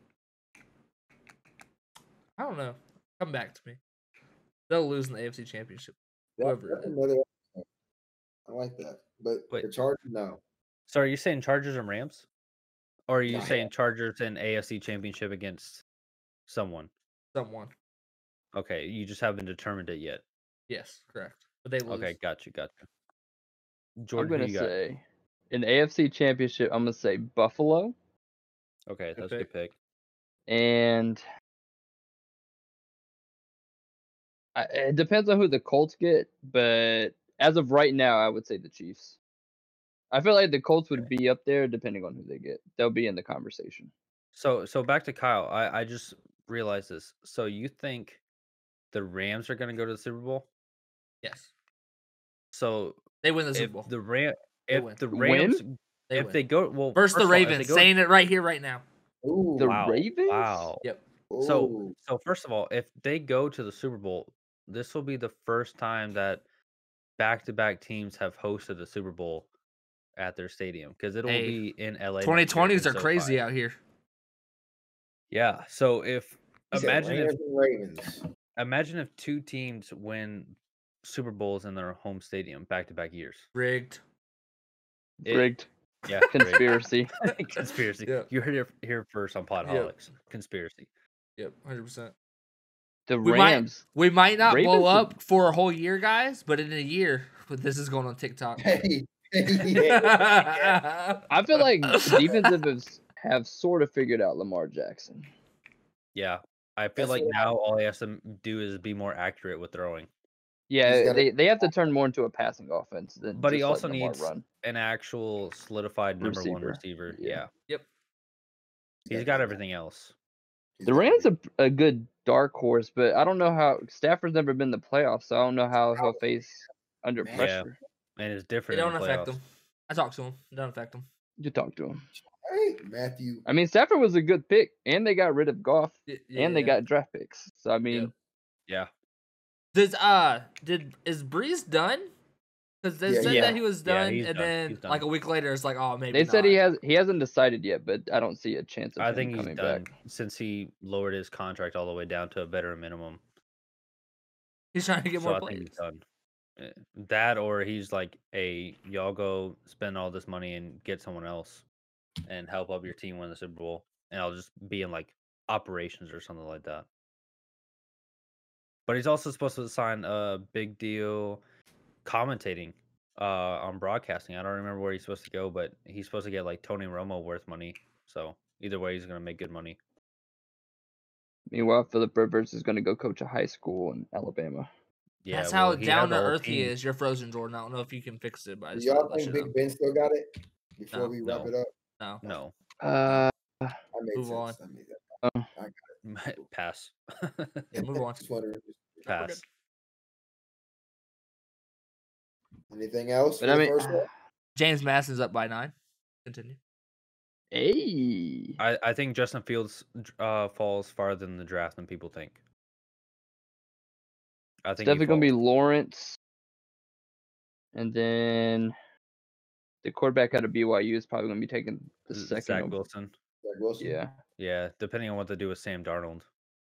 [SPEAKER 3] I don't know. Come back to me. They'll lose in the A F C Championship.
[SPEAKER 2] That-
[SPEAKER 3] Whoever
[SPEAKER 2] that's
[SPEAKER 3] it is.
[SPEAKER 2] another. I like that, but
[SPEAKER 1] Wait.
[SPEAKER 2] the Chargers, no.
[SPEAKER 1] So are you saying Chargers and Rams, or are you
[SPEAKER 2] Nah,
[SPEAKER 1] saying Chargers and A F C Championship against someone?
[SPEAKER 3] Someone.
[SPEAKER 1] Okay, you just haven't determined it yet.
[SPEAKER 3] Yes, correct. But they lose.
[SPEAKER 1] Okay, got you, got you.
[SPEAKER 4] I'm
[SPEAKER 1] Jordan,
[SPEAKER 4] going
[SPEAKER 1] who
[SPEAKER 4] to
[SPEAKER 1] you got?
[SPEAKER 4] say, in the A F C Championship, I'm going to say Buffalo.
[SPEAKER 1] Okay, that's a
[SPEAKER 3] pick.
[SPEAKER 1] good pick.
[SPEAKER 4] And I, it depends on who the Colts get, but as of right now, I would say the Chiefs. I feel like the Colts would be up there depending on who they get. They'll be in the conversation.
[SPEAKER 1] So so back to Kyle. I I just realized this. So you think the Rams are going to go to the Super Bowl?
[SPEAKER 3] Yes.
[SPEAKER 1] So
[SPEAKER 3] They win the Super
[SPEAKER 1] if
[SPEAKER 3] Bowl.
[SPEAKER 1] the Ram
[SPEAKER 3] They
[SPEAKER 1] if
[SPEAKER 3] win.
[SPEAKER 1] the
[SPEAKER 4] Win?
[SPEAKER 1] Rams
[SPEAKER 3] They
[SPEAKER 1] if
[SPEAKER 3] win.
[SPEAKER 1] they go well
[SPEAKER 3] Versus
[SPEAKER 1] first
[SPEAKER 3] the
[SPEAKER 1] of all, if they
[SPEAKER 3] Ravens.
[SPEAKER 1] go-
[SPEAKER 3] Saying it right here, right now.
[SPEAKER 2] Ooh,
[SPEAKER 4] The
[SPEAKER 1] wow,
[SPEAKER 4] Ravens?
[SPEAKER 1] Wow.
[SPEAKER 3] Yep.
[SPEAKER 1] So
[SPEAKER 2] ooh.
[SPEAKER 1] so first of all, if they go to the Super Bowl, this will be the first time that back-to-back teams have hosted a Super Bowl at their stadium because it'll
[SPEAKER 3] Hey,
[SPEAKER 1] be in L A.
[SPEAKER 3] twenty
[SPEAKER 1] next year
[SPEAKER 3] twenties
[SPEAKER 1] in
[SPEAKER 3] are crazy
[SPEAKER 1] SoFi.
[SPEAKER 3] out here.
[SPEAKER 1] Yeah. So if
[SPEAKER 2] He said
[SPEAKER 1] imagine if
[SPEAKER 2] Rams and Ravens.
[SPEAKER 1] imagine if two teams win Super Bowls in their home stadium back-to-back years.
[SPEAKER 3] Rigged.
[SPEAKER 1] It-
[SPEAKER 4] Rigged.
[SPEAKER 1] Yeah. rigged.
[SPEAKER 4] Conspiracy.
[SPEAKER 1] Conspiracy.
[SPEAKER 3] Yeah.
[SPEAKER 1] You heard it here first on Podholics. Conspiracy.
[SPEAKER 3] Yep, one hundred percent.
[SPEAKER 4] The
[SPEAKER 3] We might-
[SPEAKER 4] Rams.
[SPEAKER 3] We might not
[SPEAKER 4] Ravens
[SPEAKER 3] blow
[SPEAKER 4] are-
[SPEAKER 3] up for a whole year, guys, but in a year, this is going on TikTok.
[SPEAKER 2] Hey, yeah.
[SPEAKER 4] I feel like defensive have sort of figured out Lamar Jackson.
[SPEAKER 1] Yeah. I feel
[SPEAKER 2] That's
[SPEAKER 1] like
[SPEAKER 2] what
[SPEAKER 1] now all he has to do is be more accurate with throwing.
[SPEAKER 4] Yeah,
[SPEAKER 2] gotta-
[SPEAKER 4] they, they have to turn more into a passing offense than
[SPEAKER 1] But he
[SPEAKER 4] just let
[SPEAKER 1] also
[SPEAKER 4] Lamar
[SPEAKER 1] needs
[SPEAKER 4] run.
[SPEAKER 1] an actual solidified number one
[SPEAKER 4] Receiver.
[SPEAKER 1] receiver.
[SPEAKER 4] Yeah.
[SPEAKER 1] Yeah.
[SPEAKER 3] Yep.
[SPEAKER 1] He's got everything else.
[SPEAKER 2] He's
[SPEAKER 4] The
[SPEAKER 2] got
[SPEAKER 4] Rams
[SPEAKER 2] everything.
[SPEAKER 4] are a good dark horse, but I don't know how Stafford's never been in the playoffs, so I don't know how he'll face under
[SPEAKER 2] Man.
[SPEAKER 4] pressure.
[SPEAKER 1] And it's
[SPEAKER 3] It
[SPEAKER 1] different in
[SPEAKER 3] don't
[SPEAKER 1] the
[SPEAKER 3] affect
[SPEAKER 1] playoffs.
[SPEAKER 3] them. I talked to him. It don't affect them.
[SPEAKER 4] You talk to him.
[SPEAKER 2] Hey, Matthew.
[SPEAKER 4] I mean, Stafford was a good pick, and they got rid of Goff, and they got draft picks. So I mean,
[SPEAKER 1] Yeah.
[SPEAKER 3] Does uh did is Breeze done? Because they
[SPEAKER 2] Yeah,
[SPEAKER 3] said
[SPEAKER 1] yeah.
[SPEAKER 3] that he was
[SPEAKER 1] Yeah,
[SPEAKER 3] done,
[SPEAKER 1] he's
[SPEAKER 3] and
[SPEAKER 1] done.
[SPEAKER 3] then
[SPEAKER 1] He's done.
[SPEAKER 3] like a week later, it's like, oh, maybe
[SPEAKER 4] they said he
[SPEAKER 3] not.
[SPEAKER 4] has he hasn't decided yet, but I don't see a chance of
[SPEAKER 1] I
[SPEAKER 4] him
[SPEAKER 1] think he's
[SPEAKER 4] coming
[SPEAKER 1] done
[SPEAKER 4] back.
[SPEAKER 1] since he lowered his contract all the way down to a better minimum.
[SPEAKER 3] He's trying to get
[SPEAKER 1] So
[SPEAKER 3] more
[SPEAKER 1] I think
[SPEAKER 3] plays.
[SPEAKER 1] he's done. Eh, That or he's like, hey, y'all go spend all this money and get someone else and help up your team win the Super Bowl. And I'll just be in like operations or something like that. But he's also supposed to sign a big deal commentating uh, on broadcasting. I don't remember where he's supposed to go, but he's supposed to get like Tony Romo worth money. So either way, he's going to make good money.
[SPEAKER 4] Meanwhile, Philip Rivers is going to go coach a high school in Alabama.
[SPEAKER 1] Yeah,
[SPEAKER 3] That's
[SPEAKER 1] well,
[SPEAKER 3] how
[SPEAKER 1] he
[SPEAKER 3] down
[SPEAKER 1] has
[SPEAKER 3] to
[SPEAKER 1] a whole
[SPEAKER 3] earth he
[SPEAKER 1] team.
[SPEAKER 3] is. You're frozen, Jordan. I don't know if you can fix it, but I
[SPEAKER 2] Do
[SPEAKER 3] just
[SPEAKER 2] y'all
[SPEAKER 3] wanted to let
[SPEAKER 2] think
[SPEAKER 3] you
[SPEAKER 2] Big
[SPEAKER 3] know.
[SPEAKER 2] Ben still got it before
[SPEAKER 3] No.
[SPEAKER 2] we wrap
[SPEAKER 1] No.
[SPEAKER 2] it up?
[SPEAKER 3] No.
[SPEAKER 1] No,
[SPEAKER 4] Uh,
[SPEAKER 2] I made
[SPEAKER 3] Move
[SPEAKER 2] sense.
[SPEAKER 3] on.
[SPEAKER 2] I made that.
[SPEAKER 4] uh,
[SPEAKER 2] I got it.
[SPEAKER 1] pass.
[SPEAKER 3] Yeah, move on.
[SPEAKER 2] Just wondering.
[SPEAKER 1] Pass.
[SPEAKER 2] Anything else for
[SPEAKER 4] but I
[SPEAKER 2] the
[SPEAKER 4] mean,
[SPEAKER 2] first one?
[SPEAKER 3] James Madison's up by nine. Continue.
[SPEAKER 4] hey,
[SPEAKER 1] I, I think Justin Fields uh, falls farther in the draft than people think. I
[SPEAKER 4] it's
[SPEAKER 1] think he
[SPEAKER 4] definitely going to be
[SPEAKER 1] falls.
[SPEAKER 4] Lawrence. And then the quarterback out of B Y U is probably going to be taking the
[SPEAKER 1] Z-
[SPEAKER 4] second.
[SPEAKER 1] Zach
[SPEAKER 4] over-
[SPEAKER 1] Wilson.
[SPEAKER 2] Zach Wilson?
[SPEAKER 4] Yeah.
[SPEAKER 1] Yeah, depending on what they do with Sam Darnold.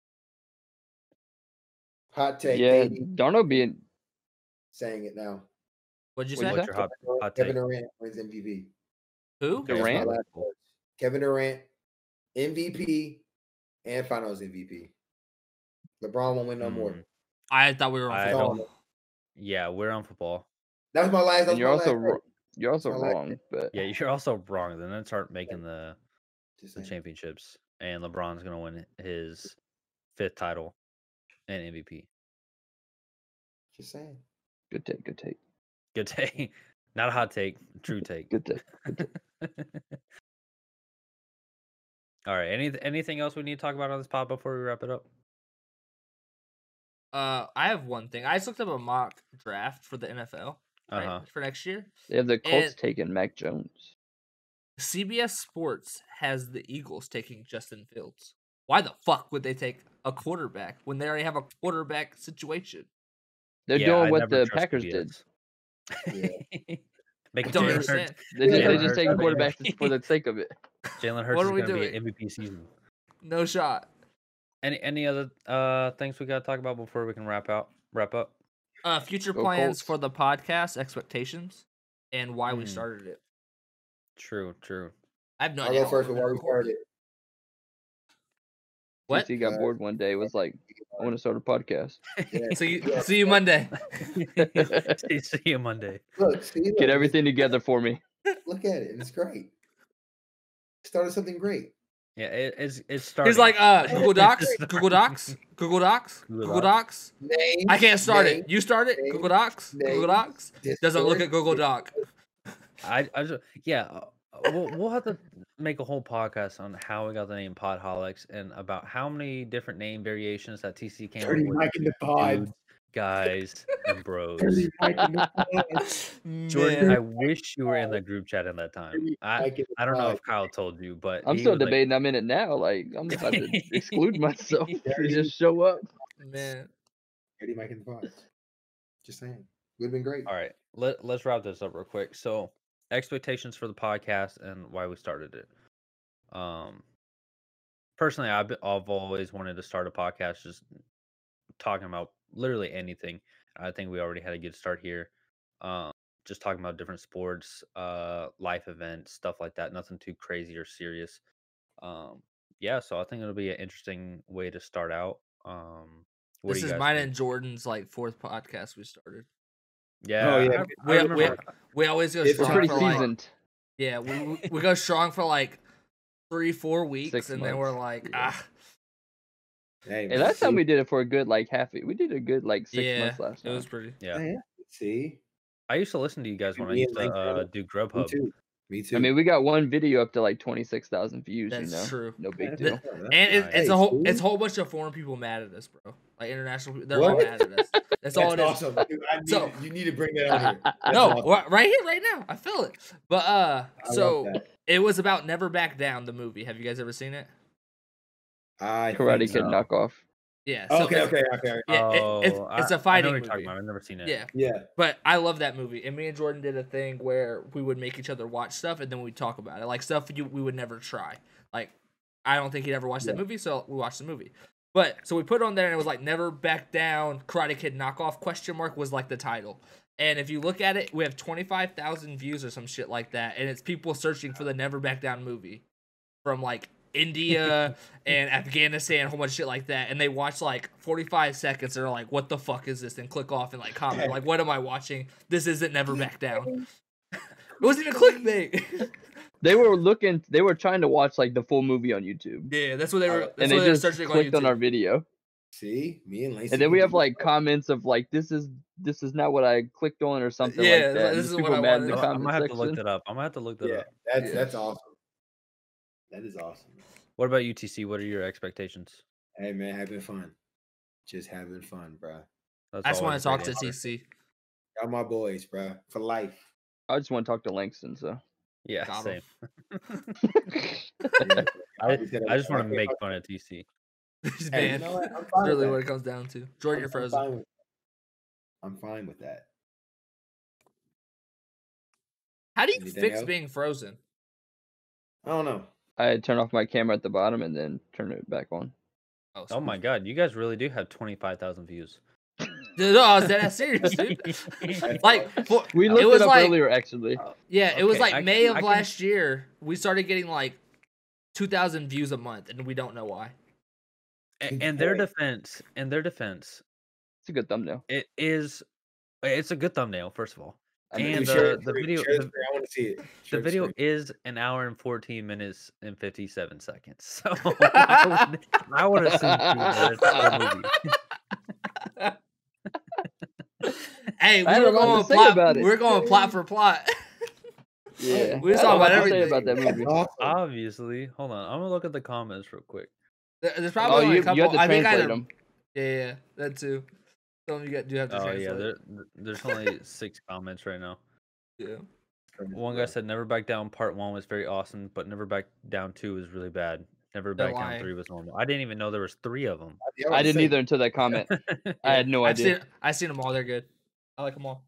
[SPEAKER 2] Hot take,
[SPEAKER 4] Yeah,
[SPEAKER 2] baby.
[SPEAKER 4] Darnold being
[SPEAKER 2] Saying it now.
[SPEAKER 3] What'd you
[SPEAKER 4] What'd
[SPEAKER 3] say?
[SPEAKER 4] you
[SPEAKER 1] What's your hot, hot
[SPEAKER 2] Kevin
[SPEAKER 1] take?
[SPEAKER 2] Durant wins M V P.
[SPEAKER 3] Who?
[SPEAKER 1] Okay,
[SPEAKER 2] That's my
[SPEAKER 4] Durant?
[SPEAKER 2] last words. Kevin Durant, M V P, and Finals M V P. LeBron won't win no more.
[SPEAKER 1] Hmm.
[SPEAKER 3] I thought we were on
[SPEAKER 1] I
[SPEAKER 3] football.
[SPEAKER 2] don't-
[SPEAKER 1] Yeah, we're on football.
[SPEAKER 2] That was my last. That
[SPEAKER 4] and
[SPEAKER 2] was
[SPEAKER 4] you're
[SPEAKER 2] my
[SPEAKER 4] also
[SPEAKER 2] last
[SPEAKER 4] wro-
[SPEAKER 2] take.
[SPEAKER 4] you're also
[SPEAKER 2] my last
[SPEAKER 4] wrong, but
[SPEAKER 1] Yeah, you're also wrong. Then let's start making the,
[SPEAKER 2] Just
[SPEAKER 1] the
[SPEAKER 2] saying.
[SPEAKER 1] championships, and LeBron's gonna win his fifth title and M V P.
[SPEAKER 2] Just saying.
[SPEAKER 4] good take, good take,
[SPEAKER 1] Good take. Not a hot take. True take.
[SPEAKER 4] good take.
[SPEAKER 1] All right. Any anything else we need to talk about on this pod before we wrap it up?
[SPEAKER 3] Uh, I have one thing. I just looked up a mock draft for the N F L right,
[SPEAKER 1] Uh-huh.
[SPEAKER 3] for next year.
[SPEAKER 4] They have the Colts
[SPEAKER 3] And-
[SPEAKER 4] taking Mac Jones.
[SPEAKER 3] C B S Sports has the Eagles taking Justin Fields. Why the fuck would they take a quarterback when they already have a quarterback situation?
[SPEAKER 4] They're
[SPEAKER 1] Yeah,
[SPEAKER 4] doing
[SPEAKER 1] I
[SPEAKER 4] what
[SPEAKER 1] never
[SPEAKER 4] the
[SPEAKER 1] trust
[SPEAKER 4] Packers
[SPEAKER 1] C B
[SPEAKER 4] did.
[SPEAKER 1] S.
[SPEAKER 2] Yeah.
[SPEAKER 1] Make
[SPEAKER 3] I don't
[SPEAKER 1] Jalen
[SPEAKER 3] understand.
[SPEAKER 1] Hurts.
[SPEAKER 4] They just, they
[SPEAKER 1] Jalen
[SPEAKER 4] just
[SPEAKER 1] Hurts
[SPEAKER 4] taking
[SPEAKER 1] is gonna
[SPEAKER 4] quarterbacks
[SPEAKER 1] be-
[SPEAKER 4] just for the sake of it.
[SPEAKER 1] Jalen Hurts
[SPEAKER 3] What
[SPEAKER 1] is
[SPEAKER 3] are we
[SPEAKER 1] going to be
[SPEAKER 3] doing?
[SPEAKER 1] an M V P season.
[SPEAKER 3] No shot.
[SPEAKER 1] Any any other uh things we got to talk about before we can wrap out wrap up?
[SPEAKER 3] Uh, future
[SPEAKER 4] Go
[SPEAKER 3] plans
[SPEAKER 4] Colts.
[SPEAKER 3] for the podcast, expectations, and why we
[SPEAKER 1] Hmm.
[SPEAKER 3] started it.
[SPEAKER 1] True, true.
[SPEAKER 3] I have no
[SPEAKER 2] I'll
[SPEAKER 3] idea.
[SPEAKER 2] go
[SPEAKER 3] how
[SPEAKER 2] first
[SPEAKER 3] long
[SPEAKER 2] with why we
[SPEAKER 3] we've been recording.
[SPEAKER 2] started.
[SPEAKER 3] What?
[SPEAKER 4] T C got
[SPEAKER 2] Uh,
[SPEAKER 4] bored one day. Was like, I want to start a podcast.
[SPEAKER 2] Yeah.
[SPEAKER 3] See you,
[SPEAKER 2] Yeah.
[SPEAKER 3] see you Monday.
[SPEAKER 1] see, see you Monday.
[SPEAKER 2] Look, see, look,
[SPEAKER 4] Get everything together for me.
[SPEAKER 2] Look at it. It's great. Started something great.
[SPEAKER 1] Yeah, it, it's it's starting.
[SPEAKER 3] He's like, uh, Google Docs,
[SPEAKER 1] It's
[SPEAKER 3] Google Docs, Google Docs,
[SPEAKER 1] Google
[SPEAKER 3] Google Docs.
[SPEAKER 2] Name.
[SPEAKER 3] I can't start
[SPEAKER 2] name,
[SPEAKER 3] it. You start it.
[SPEAKER 2] name,
[SPEAKER 3] Google Docs,
[SPEAKER 2] name,
[SPEAKER 3] Google Docs. Doesn't look
[SPEAKER 2] Discord.
[SPEAKER 3] at Google Doc.
[SPEAKER 1] I, I just, yeah, uh, we'll, we'll have to make a whole podcast on how we got the name Podholics and about how many different name variations that T C came up
[SPEAKER 2] Dirty
[SPEAKER 1] with.
[SPEAKER 2] Mike in the pod.
[SPEAKER 1] Dudes, guys, and bros.
[SPEAKER 2] Dirty Mike in the pod.
[SPEAKER 1] Jordan,
[SPEAKER 3] Man.
[SPEAKER 1] I wish you were in the group chat at that time.
[SPEAKER 2] Dirty
[SPEAKER 1] I,
[SPEAKER 2] Mike in the
[SPEAKER 1] I don't know
[SPEAKER 2] pod.
[SPEAKER 1] if Kyle told you, but
[SPEAKER 4] I'm
[SPEAKER 1] he
[SPEAKER 4] still
[SPEAKER 1] was like-
[SPEAKER 4] debating. I'm in it now. Like I'm about to exclude myself to just show up.
[SPEAKER 3] Man.
[SPEAKER 2] Dirty Mike in the pod. Just saying. Would have been great.
[SPEAKER 1] All right, let let's wrap this up real quick. So, expectations for the podcast and why we started it. Um, personally, I've been, I've always wanted to start a podcast, just talking about literally anything. I think we already had a good start here. Um, just talking about different sports, uh, life events, stuff like that. Nothing too crazy or serious. Um, yeah, so I think it'll be an interesting way to start out. Um, what
[SPEAKER 3] This
[SPEAKER 1] do
[SPEAKER 3] is
[SPEAKER 1] you guys
[SPEAKER 3] mine
[SPEAKER 1] think?
[SPEAKER 3] and Jordan's like fourth podcast we started.
[SPEAKER 1] Yeah,
[SPEAKER 2] Oh, yeah.
[SPEAKER 1] I, I
[SPEAKER 3] We, we,
[SPEAKER 1] remember.
[SPEAKER 3] we always go
[SPEAKER 2] It's
[SPEAKER 4] We're
[SPEAKER 3] strong
[SPEAKER 4] pretty
[SPEAKER 3] for like
[SPEAKER 4] seasoned.
[SPEAKER 3] yeah we we- we go strong for like three four weeks
[SPEAKER 4] Six
[SPEAKER 3] and then we're
[SPEAKER 4] months.
[SPEAKER 3] like
[SPEAKER 4] Yeah.
[SPEAKER 3] ah
[SPEAKER 2] Hey,
[SPEAKER 4] Hey, last time we did it for a good like half. We did a good like six
[SPEAKER 3] yeah
[SPEAKER 4] months last
[SPEAKER 3] it
[SPEAKER 4] time.
[SPEAKER 3] was pretty
[SPEAKER 1] Yeah,
[SPEAKER 2] Yeah. See?
[SPEAKER 1] I used to listen to you guys when I
[SPEAKER 2] Me
[SPEAKER 1] used
[SPEAKER 2] and
[SPEAKER 1] to
[SPEAKER 2] Link
[SPEAKER 1] uh,
[SPEAKER 2] did
[SPEAKER 1] do
[SPEAKER 2] Me
[SPEAKER 1] Grubhub.
[SPEAKER 2] too. Me too.
[SPEAKER 4] I mean, we got one video up to like twenty-six thousand views.
[SPEAKER 3] That's
[SPEAKER 4] you know,
[SPEAKER 3] true.
[SPEAKER 4] no big
[SPEAKER 2] That's
[SPEAKER 4] deal.
[SPEAKER 2] fine. That's
[SPEAKER 3] and it,
[SPEAKER 1] nice.
[SPEAKER 3] it's a
[SPEAKER 2] Hey,
[SPEAKER 3] whole
[SPEAKER 2] see?
[SPEAKER 3] it's a whole bunch of foreign people mad at us, bro. Like international people, they're all
[SPEAKER 2] What?
[SPEAKER 3] mad at us. That's all it is.
[SPEAKER 2] awesome. Dude, I need,
[SPEAKER 3] So-
[SPEAKER 2] you need to bring that out here. That's
[SPEAKER 3] No,
[SPEAKER 2] awesome.
[SPEAKER 3] ri- right here, right now. I feel it. But uh,
[SPEAKER 2] I love
[SPEAKER 3] so
[SPEAKER 2] that.
[SPEAKER 3] it was about Never Back Down, the movie. Have you guys ever seen it?
[SPEAKER 2] I
[SPEAKER 4] Karate
[SPEAKER 2] think
[SPEAKER 4] Kid
[SPEAKER 2] so.
[SPEAKER 4] knockoff.
[SPEAKER 3] Yeah. so
[SPEAKER 2] Okay,
[SPEAKER 3] it's-
[SPEAKER 2] okay, okay.
[SPEAKER 3] Yeah, it- it's,
[SPEAKER 1] Oh,
[SPEAKER 3] it's
[SPEAKER 1] I-
[SPEAKER 3] a fighting
[SPEAKER 1] I know what you're
[SPEAKER 3] movie.
[SPEAKER 1] talking about. I've never seen it.
[SPEAKER 3] Yeah,
[SPEAKER 2] Yeah.
[SPEAKER 3] but I love that movie. And me and Jordan did a thing where we would make each other watch stuff and then we'd talk about it, like stuff you, we would never try. Like I don't think he'd ever watched that
[SPEAKER 2] Yeah.
[SPEAKER 3] movie, so we watched the movie. But so we put it on there and it was like Never Back Down Karate Kid knockoff question mark was like the title. And if you look at it, we have twenty-five thousand views or some shit like that, and it's people searching for the Never Back Down movie from like India and Afghanistan, a whole bunch of shit like that. And they watch like forty-five seconds and they're like, what the fuck is this? And click off and like comment, like, what am I watching? This isn't Never Back Down. It wasn't even clickbait.
[SPEAKER 4] They were looking. They were trying to watch like the full movie on YouTube,
[SPEAKER 3] Yeah, that's what they were.
[SPEAKER 2] Uh,
[SPEAKER 3] That's
[SPEAKER 4] and
[SPEAKER 3] what
[SPEAKER 4] they
[SPEAKER 3] they were
[SPEAKER 4] just
[SPEAKER 3] searching on
[SPEAKER 4] clicked on
[SPEAKER 3] YouTube.
[SPEAKER 4] our video.
[SPEAKER 2] See, me and Lacey.
[SPEAKER 4] And then we
[SPEAKER 2] can
[SPEAKER 4] have
[SPEAKER 2] do
[SPEAKER 4] like
[SPEAKER 2] that.
[SPEAKER 4] comments of like, "This is this is not what I clicked on" or something
[SPEAKER 3] Yeah,
[SPEAKER 4] like
[SPEAKER 3] it's
[SPEAKER 4] that.
[SPEAKER 3] like,
[SPEAKER 4] And
[SPEAKER 3] this
[SPEAKER 4] there's
[SPEAKER 3] is what
[SPEAKER 4] people
[SPEAKER 3] I
[SPEAKER 4] mad in the
[SPEAKER 3] wanted.
[SPEAKER 1] I, I
[SPEAKER 4] comment
[SPEAKER 1] might have to look
[SPEAKER 4] section.
[SPEAKER 1] that up. I might have to look that
[SPEAKER 2] Yeah,
[SPEAKER 1] up.
[SPEAKER 2] that's
[SPEAKER 3] Yeah.
[SPEAKER 2] that's awesome. That is awesome.
[SPEAKER 1] What about U T C? What are your expectations?
[SPEAKER 2] Hey man, having fun. Just having fun, bro.
[SPEAKER 1] That's
[SPEAKER 3] I just want
[SPEAKER 1] always
[SPEAKER 3] to
[SPEAKER 1] a
[SPEAKER 3] talk
[SPEAKER 1] great
[SPEAKER 3] to
[SPEAKER 1] answer.
[SPEAKER 3] T C.
[SPEAKER 2] Y'all my boys, bro, for life.
[SPEAKER 4] I just want to talk to Langston. So
[SPEAKER 1] Yeah,
[SPEAKER 3] Got
[SPEAKER 1] same.
[SPEAKER 3] him.
[SPEAKER 2] Yeah,
[SPEAKER 1] I,
[SPEAKER 2] we said
[SPEAKER 1] I just
[SPEAKER 2] I
[SPEAKER 1] want to
[SPEAKER 2] can't
[SPEAKER 1] make
[SPEAKER 2] fuck-
[SPEAKER 1] fun of T C.
[SPEAKER 3] He's
[SPEAKER 2] Hey, you
[SPEAKER 3] banned.
[SPEAKER 2] know what? I'm
[SPEAKER 3] That's
[SPEAKER 2] fine with
[SPEAKER 3] really
[SPEAKER 2] that.
[SPEAKER 3] what it comes down to. Jordan, you're
[SPEAKER 2] I'm
[SPEAKER 3] frozen.
[SPEAKER 2] fine with, I'm fine with that.
[SPEAKER 3] How do you
[SPEAKER 2] Anything
[SPEAKER 3] fix
[SPEAKER 2] else?
[SPEAKER 3] being frozen?
[SPEAKER 2] I don't know.
[SPEAKER 4] I turn off my camera at the bottom and then turn it back on.
[SPEAKER 3] Oh,
[SPEAKER 1] Oh my god, you guys really do have twenty-five thousand views.
[SPEAKER 3] Dude, no, I was dead ass serious, dude. Like, for,
[SPEAKER 4] We
[SPEAKER 3] it
[SPEAKER 4] looked
[SPEAKER 3] was
[SPEAKER 4] it up
[SPEAKER 3] like,
[SPEAKER 4] earlier, actually.
[SPEAKER 3] yeah, it was
[SPEAKER 1] Okay,
[SPEAKER 3] like
[SPEAKER 1] I can-
[SPEAKER 3] May
[SPEAKER 1] I
[SPEAKER 3] of
[SPEAKER 1] can-
[SPEAKER 3] last year. We started getting like two thousand views a month, and we don't know why.
[SPEAKER 1] A-
[SPEAKER 2] Good
[SPEAKER 1] In their
[SPEAKER 2] point.
[SPEAKER 1] defense, in their defense,
[SPEAKER 4] It's a good thumbnail.
[SPEAKER 1] it is. It's a good thumbnail, first of all.
[SPEAKER 4] I know.
[SPEAKER 1] And
[SPEAKER 2] Dude, share
[SPEAKER 1] uh,
[SPEAKER 2] the
[SPEAKER 1] the
[SPEAKER 2] screen,
[SPEAKER 1] video,
[SPEAKER 2] share
[SPEAKER 1] the,
[SPEAKER 2] the screen. I want to see it.
[SPEAKER 1] the
[SPEAKER 2] Share the
[SPEAKER 1] video
[SPEAKER 2] screen.
[SPEAKER 1] is an hour and fourteen minutes and fifty-seven seconds. So I would, I would assume through the whole movie.
[SPEAKER 3] Hey,
[SPEAKER 4] I
[SPEAKER 3] we
[SPEAKER 4] had
[SPEAKER 3] were
[SPEAKER 4] a lot to
[SPEAKER 3] going
[SPEAKER 4] say
[SPEAKER 3] plot.
[SPEAKER 4] about
[SPEAKER 3] We
[SPEAKER 4] it.
[SPEAKER 3] were going plot for plot.
[SPEAKER 4] Yeah,
[SPEAKER 3] We was
[SPEAKER 4] I had a
[SPEAKER 3] talking
[SPEAKER 4] lot
[SPEAKER 3] about
[SPEAKER 4] to say
[SPEAKER 3] everything.
[SPEAKER 4] about that
[SPEAKER 2] That's
[SPEAKER 4] movie.
[SPEAKER 2] awesome.
[SPEAKER 1] Obviously, hold on. I'm gonna look at the comments real quick.
[SPEAKER 3] There- There's
[SPEAKER 4] Oh,
[SPEAKER 3] probably only
[SPEAKER 4] you
[SPEAKER 3] a couple.
[SPEAKER 4] you have to
[SPEAKER 3] I think I
[SPEAKER 4] translate
[SPEAKER 3] had a-
[SPEAKER 4] them.
[SPEAKER 3] Yeah, yeah, that too. Some of you got, do have to
[SPEAKER 1] Oh
[SPEAKER 3] translate.
[SPEAKER 1] yeah, there, there's only six comments right now.
[SPEAKER 3] Yeah.
[SPEAKER 1] One guy said Never Back Down Part One was very awesome, but Never Back Down Two was really bad. Never
[SPEAKER 3] They're
[SPEAKER 1] Back Down
[SPEAKER 3] lying.
[SPEAKER 1] Three was normal. I didn't even know there was three of them.
[SPEAKER 2] Yeah, was
[SPEAKER 4] I didn't
[SPEAKER 2] saying,
[SPEAKER 4] either until that comment. I had no
[SPEAKER 3] I've
[SPEAKER 4] idea.
[SPEAKER 3] seen I've seen them all. They're good. I like them all.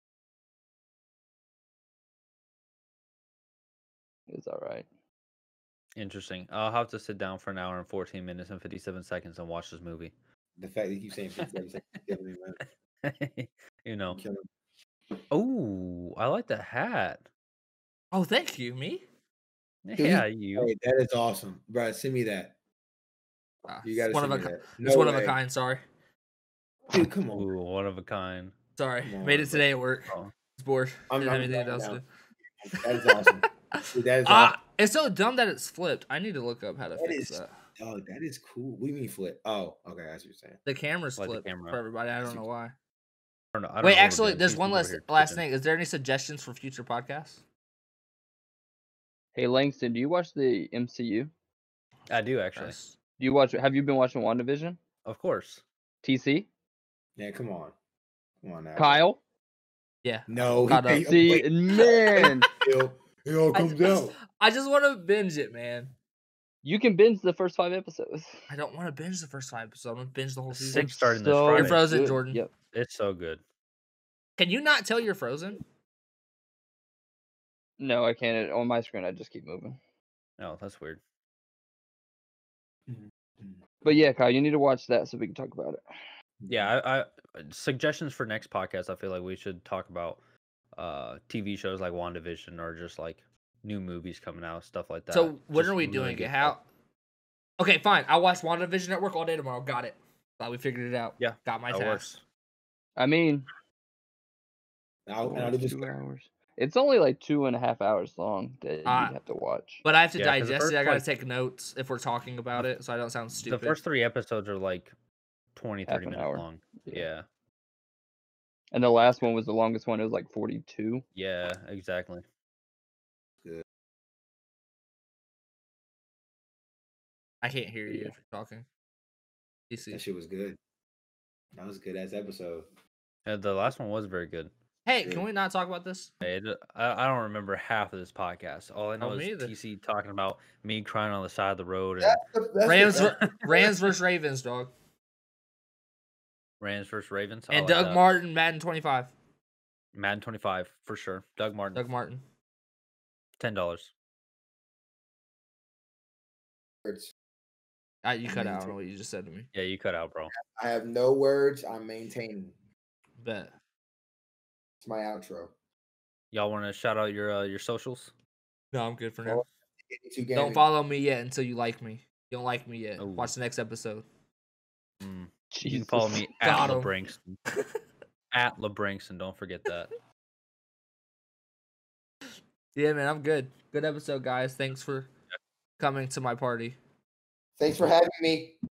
[SPEAKER 4] It's all right.
[SPEAKER 1] Interesting. I'll have to sit down for an hour and fourteen minutes and fifty-seven seconds and watch this movie.
[SPEAKER 2] The fact that you keep saying fifty-seven seconds is killing me, man.
[SPEAKER 1] You know.
[SPEAKER 2] You're killing me.
[SPEAKER 1] Oh, I like the hat.
[SPEAKER 3] Oh, thank you, me.
[SPEAKER 1] Yeah, you.
[SPEAKER 2] Hey, that is awesome, bro. Send me that.
[SPEAKER 3] Ah,
[SPEAKER 2] You
[SPEAKER 3] it's
[SPEAKER 2] gotta
[SPEAKER 3] one
[SPEAKER 2] send
[SPEAKER 3] of a
[SPEAKER 2] me
[SPEAKER 3] ki-
[SPEAKER 2] that.
[SPEAKER 3] it's
[SPEAKER 2] No
[SPEAKER 3] one of a
[SPEAKER 2] way.
[SPEAKER 3] kind. Sorry,
[SPEAKER 2] Dude, come on.
[SPEAKER 1] Ooh, one of a kind.
[SPEAKER 3] sorry.
[SPEAKER 2] Come
[SPEAKER 3] Made
[SPEAKER 2] on,
[SPEAKER 3] it today at work.
[SPEAKER 1] Oh.
[SPEAKER 3] It's bored.
[SPEAKER 2] I'm-
[SPEAKER 3] Didn't have
[SPEAKER 2] I'm
[SPEAKER 3] anything
[SPEAKER 2] down
[SPEAKER 3] else to
[SPEAKER 2] now.
[SPEAKER 3] do.
[SPEAKER 2] That is awesome. Dude, that is awesome.
[SPEAKER 3] Ah, it's so dumb that it's flipped. I need to look up how to
[SPEAKER 2] That
[SPEAKER 3] fix
[SPEAKER 2] is-
[SPEAKER 3] that.
[SPEAKER 2] Oh, that is cool. What do you mean flip? Oh, okay, that's what you're saying.
[SPEAKER 3] The camera's
[SPEAKER 1] Like the
[SPEAKER 3] flipped
[SPEAKER 1] camera.
[SPEAKER 3] for everybody. I don't know why.
[SPEAKER 1] I don't know. I don't
[SPEAKER 3] Wait,
[SPEAKER 1] know what we're
[SPEAKER 3] actually,
[SPEAKER 1] doing.
[SPEAKER 3] there's
[SPEAKER 1] These
[SPEAKER 3] one
[SPEAKER 1] people
[SPEAKER 3] last
[SPEAKER 1] over here
[SPEAKER 3] last
[SPEAKER 1] twitching.
[SPEAKER 3] thing. Is there any suggestions for future podcasts?
[SPEAKER 4] Hey Langston, do you watch the M C U?
[SPEAKER 1] I do actually.
[SPEAKER 3] Yes.
[SPEAKER 4] Do you watch? Have you been watching WandaVision?
[SPEAKER 1] Of course.
[SPEAKER 4] T C?
[SPEAKER 2] Yeah, come on. Come on now.
[SPEAKER 4] Kyle?
[SPEAKER 3] Yeah.
[SPEAKER 2] No. he-
[SPEAKER 3] Caught up.
[SPEAKER 2] hey,
[SPEAKER 4] See,
[SPEAKER 2] wait,
[SPEAKER 4] man,
[SPEAKER 2] It it all
[SPEAKER 3] I
[SPEAKER 2] comes
[SPEAKER 3] just,
[SPEAKER 2] out.
[SPEAKER 3] I just want to binge it, man.
[SPEAKER 4] you can binge the first five episodes.
[SPEAKER 3] I don't want to binge the first five episodes. I'm gonna binge the whole season.
[SPEAKER 1] Six starting this
[SPEAKER 4] So
[SPEAKER 1] Friday.
[SPEAKER 3] You're frozen,
[SPEAKER 4] good.
[SPEAKER 3] Jordan.
[SPEAKER 4] Yep.
[SPEAKER 1] It's so good.
[SPEAKER 3] Can you not tell you're frozen?
[SPEAKER 4] No, I can't. On my screen, I just keep moving.
[SPEAKER 1] Oh, that's weird.
[SPEAKER 4] But yeah, Kyle, you need to watch that so we can talk about it.
[SPEAKER 1] Yeah, I, I suggestions for next podcast. I feel like we should talk about uh T V shows like WandaVision or just like new movies coming out, stuff like that.
[SPEAKER 3] So when
[SPEAKER 1] Just
[SPEAKER 3] are we
[SPEAKER 1] really
[SPEAKER 3] doing
[SPEAKER 1] good
[SPEAKER 3] it? How?
[SPEAKER 1] stuff.
[SPEAKER 3] Okay, fine. I'll watch WandaVision at work all day tomorrow. Got it. Thought we figured it out.
[SPEAKER 1] Yeah,
[SPEAKER 3] Got my
[SPEAKER 1] that
[SPEAKER 3] task.
[SPEAKER 1] works.
[SPEAKER 4] I mean,
[SPEAKER 2] I'll, and I'll do this.
[SPEAKER 4] two hours. It's only like two and a half hours long that
[SPEAKER 3] Uh,
[SPEAKER 4] you'd have to watch.
[SPEAKER 3] But I have to
[SPEAKER 1] Yeah, 'cause the
[SPEAKER 3] digest
[SPEAKER 1] first,
[SPEAKER 3] it. I gotta
[SPEAKER 1] like-
[SPEAKER 3] take notes if we're talking about it, so I don't sound stupid.
[SPEAKER 1] The first three episodes are like twenty,
[SPEAKER 4] Half
[SPEAKER 1] thirty
[SPEAKER 4] an
[SPEAKER 1] minutes
[SPEAKER 4] hour.
[SPEAKER 1] long.
[SPEAKER 4] Yeah.
[SPEAKER 1] Yeah.
[SPEAKER 4] And the last one was the longest one. It was like forty-two.
[SPEAKER 1] Yeah, exactly.
[SPEAKER 3] I can't hear you
[SPEAKER 4] Yeah.
[SPEAKER 3] if you're talking. You see?
[SPEAKER 2] That shit was good. That was a good ass episode.
[SPEAKER 1] Yeah, the last one was very good.
[SPEAKER 3] Hey,
[SPEAKER 2] Yeah.
[SPEAKER 3] can we not talk about this?
[SPEAKER 1] Hey, it- I, I don't remember half of this podcast. All I know
[SPEAKER 3] Oh, me
[SPEAKER 1] is
[SPEAKER 3] either.
[SPEAKER 1] T C talking about me crying on the side of the road and
[SPEAKER 2] That's the- that's the-
[SPEAKER 3] Rams,
[SPEAKER 2] that's-
[SPEAKER 3] ver- Rams versus Ravens, dog.
[SPEAKER 1] Rams versus Ravens. I
[SPEAKER 3] And
[SPEAKER 1] like
[SPEAKER 3] Doug
[SPEAKER 1] that.
[SPEAKER 3] Martin, Madden twenty-five.
[SPEAKER 1] Madden twenty-five for sure. Doug Martin,
[SPEAKER 3] Doug Martin.
[SPEAKER 1] ten dollars.
[SPEAKER 2] words.
[SPEAKER 3] Uh, you cut out. I don't
[SPEAKER 2] Maintain.
[SPEAKER 3] know what you just said to me.
[SPEAKER 1] Yeah, you cut out, bro.
[SPEAKER 2] I have no words. I'm maintaining.
[SPEAKER 3] Bet.
[SPEAKER 2] It's my outro.
[SPEAKER 1] Y'all want to shout out your uh, your socials?
[SPEAKER 3] No, I'm good for now.
[SPEAKER 2] Well, eighty-two
[SPEAKER 3] Don't
[SPEAKER 2] gaming.
[SPEAKER 3] follow me yet until you like me. You don't like me yet.
[SPEAKER 1] Ooh.
[SPEAKER 3] Watch the next episode.
[SPEAKER 1] Mm. You can
[SPEAKER 4] Jesus.
[SPEAKER 1] follow me
[SPEAKER 3] Got
[SPEAKER 1] at
[SPEAKER 3] 'em.
[SPEAKER 1] LeBrankston. At LeBrankston. Don't forget that.
[SPEAKER 3] Yeah, man, I'm good. Good episode, guys. Thanks for coming to my party.
[SPEAKER 2] Thanks for having me.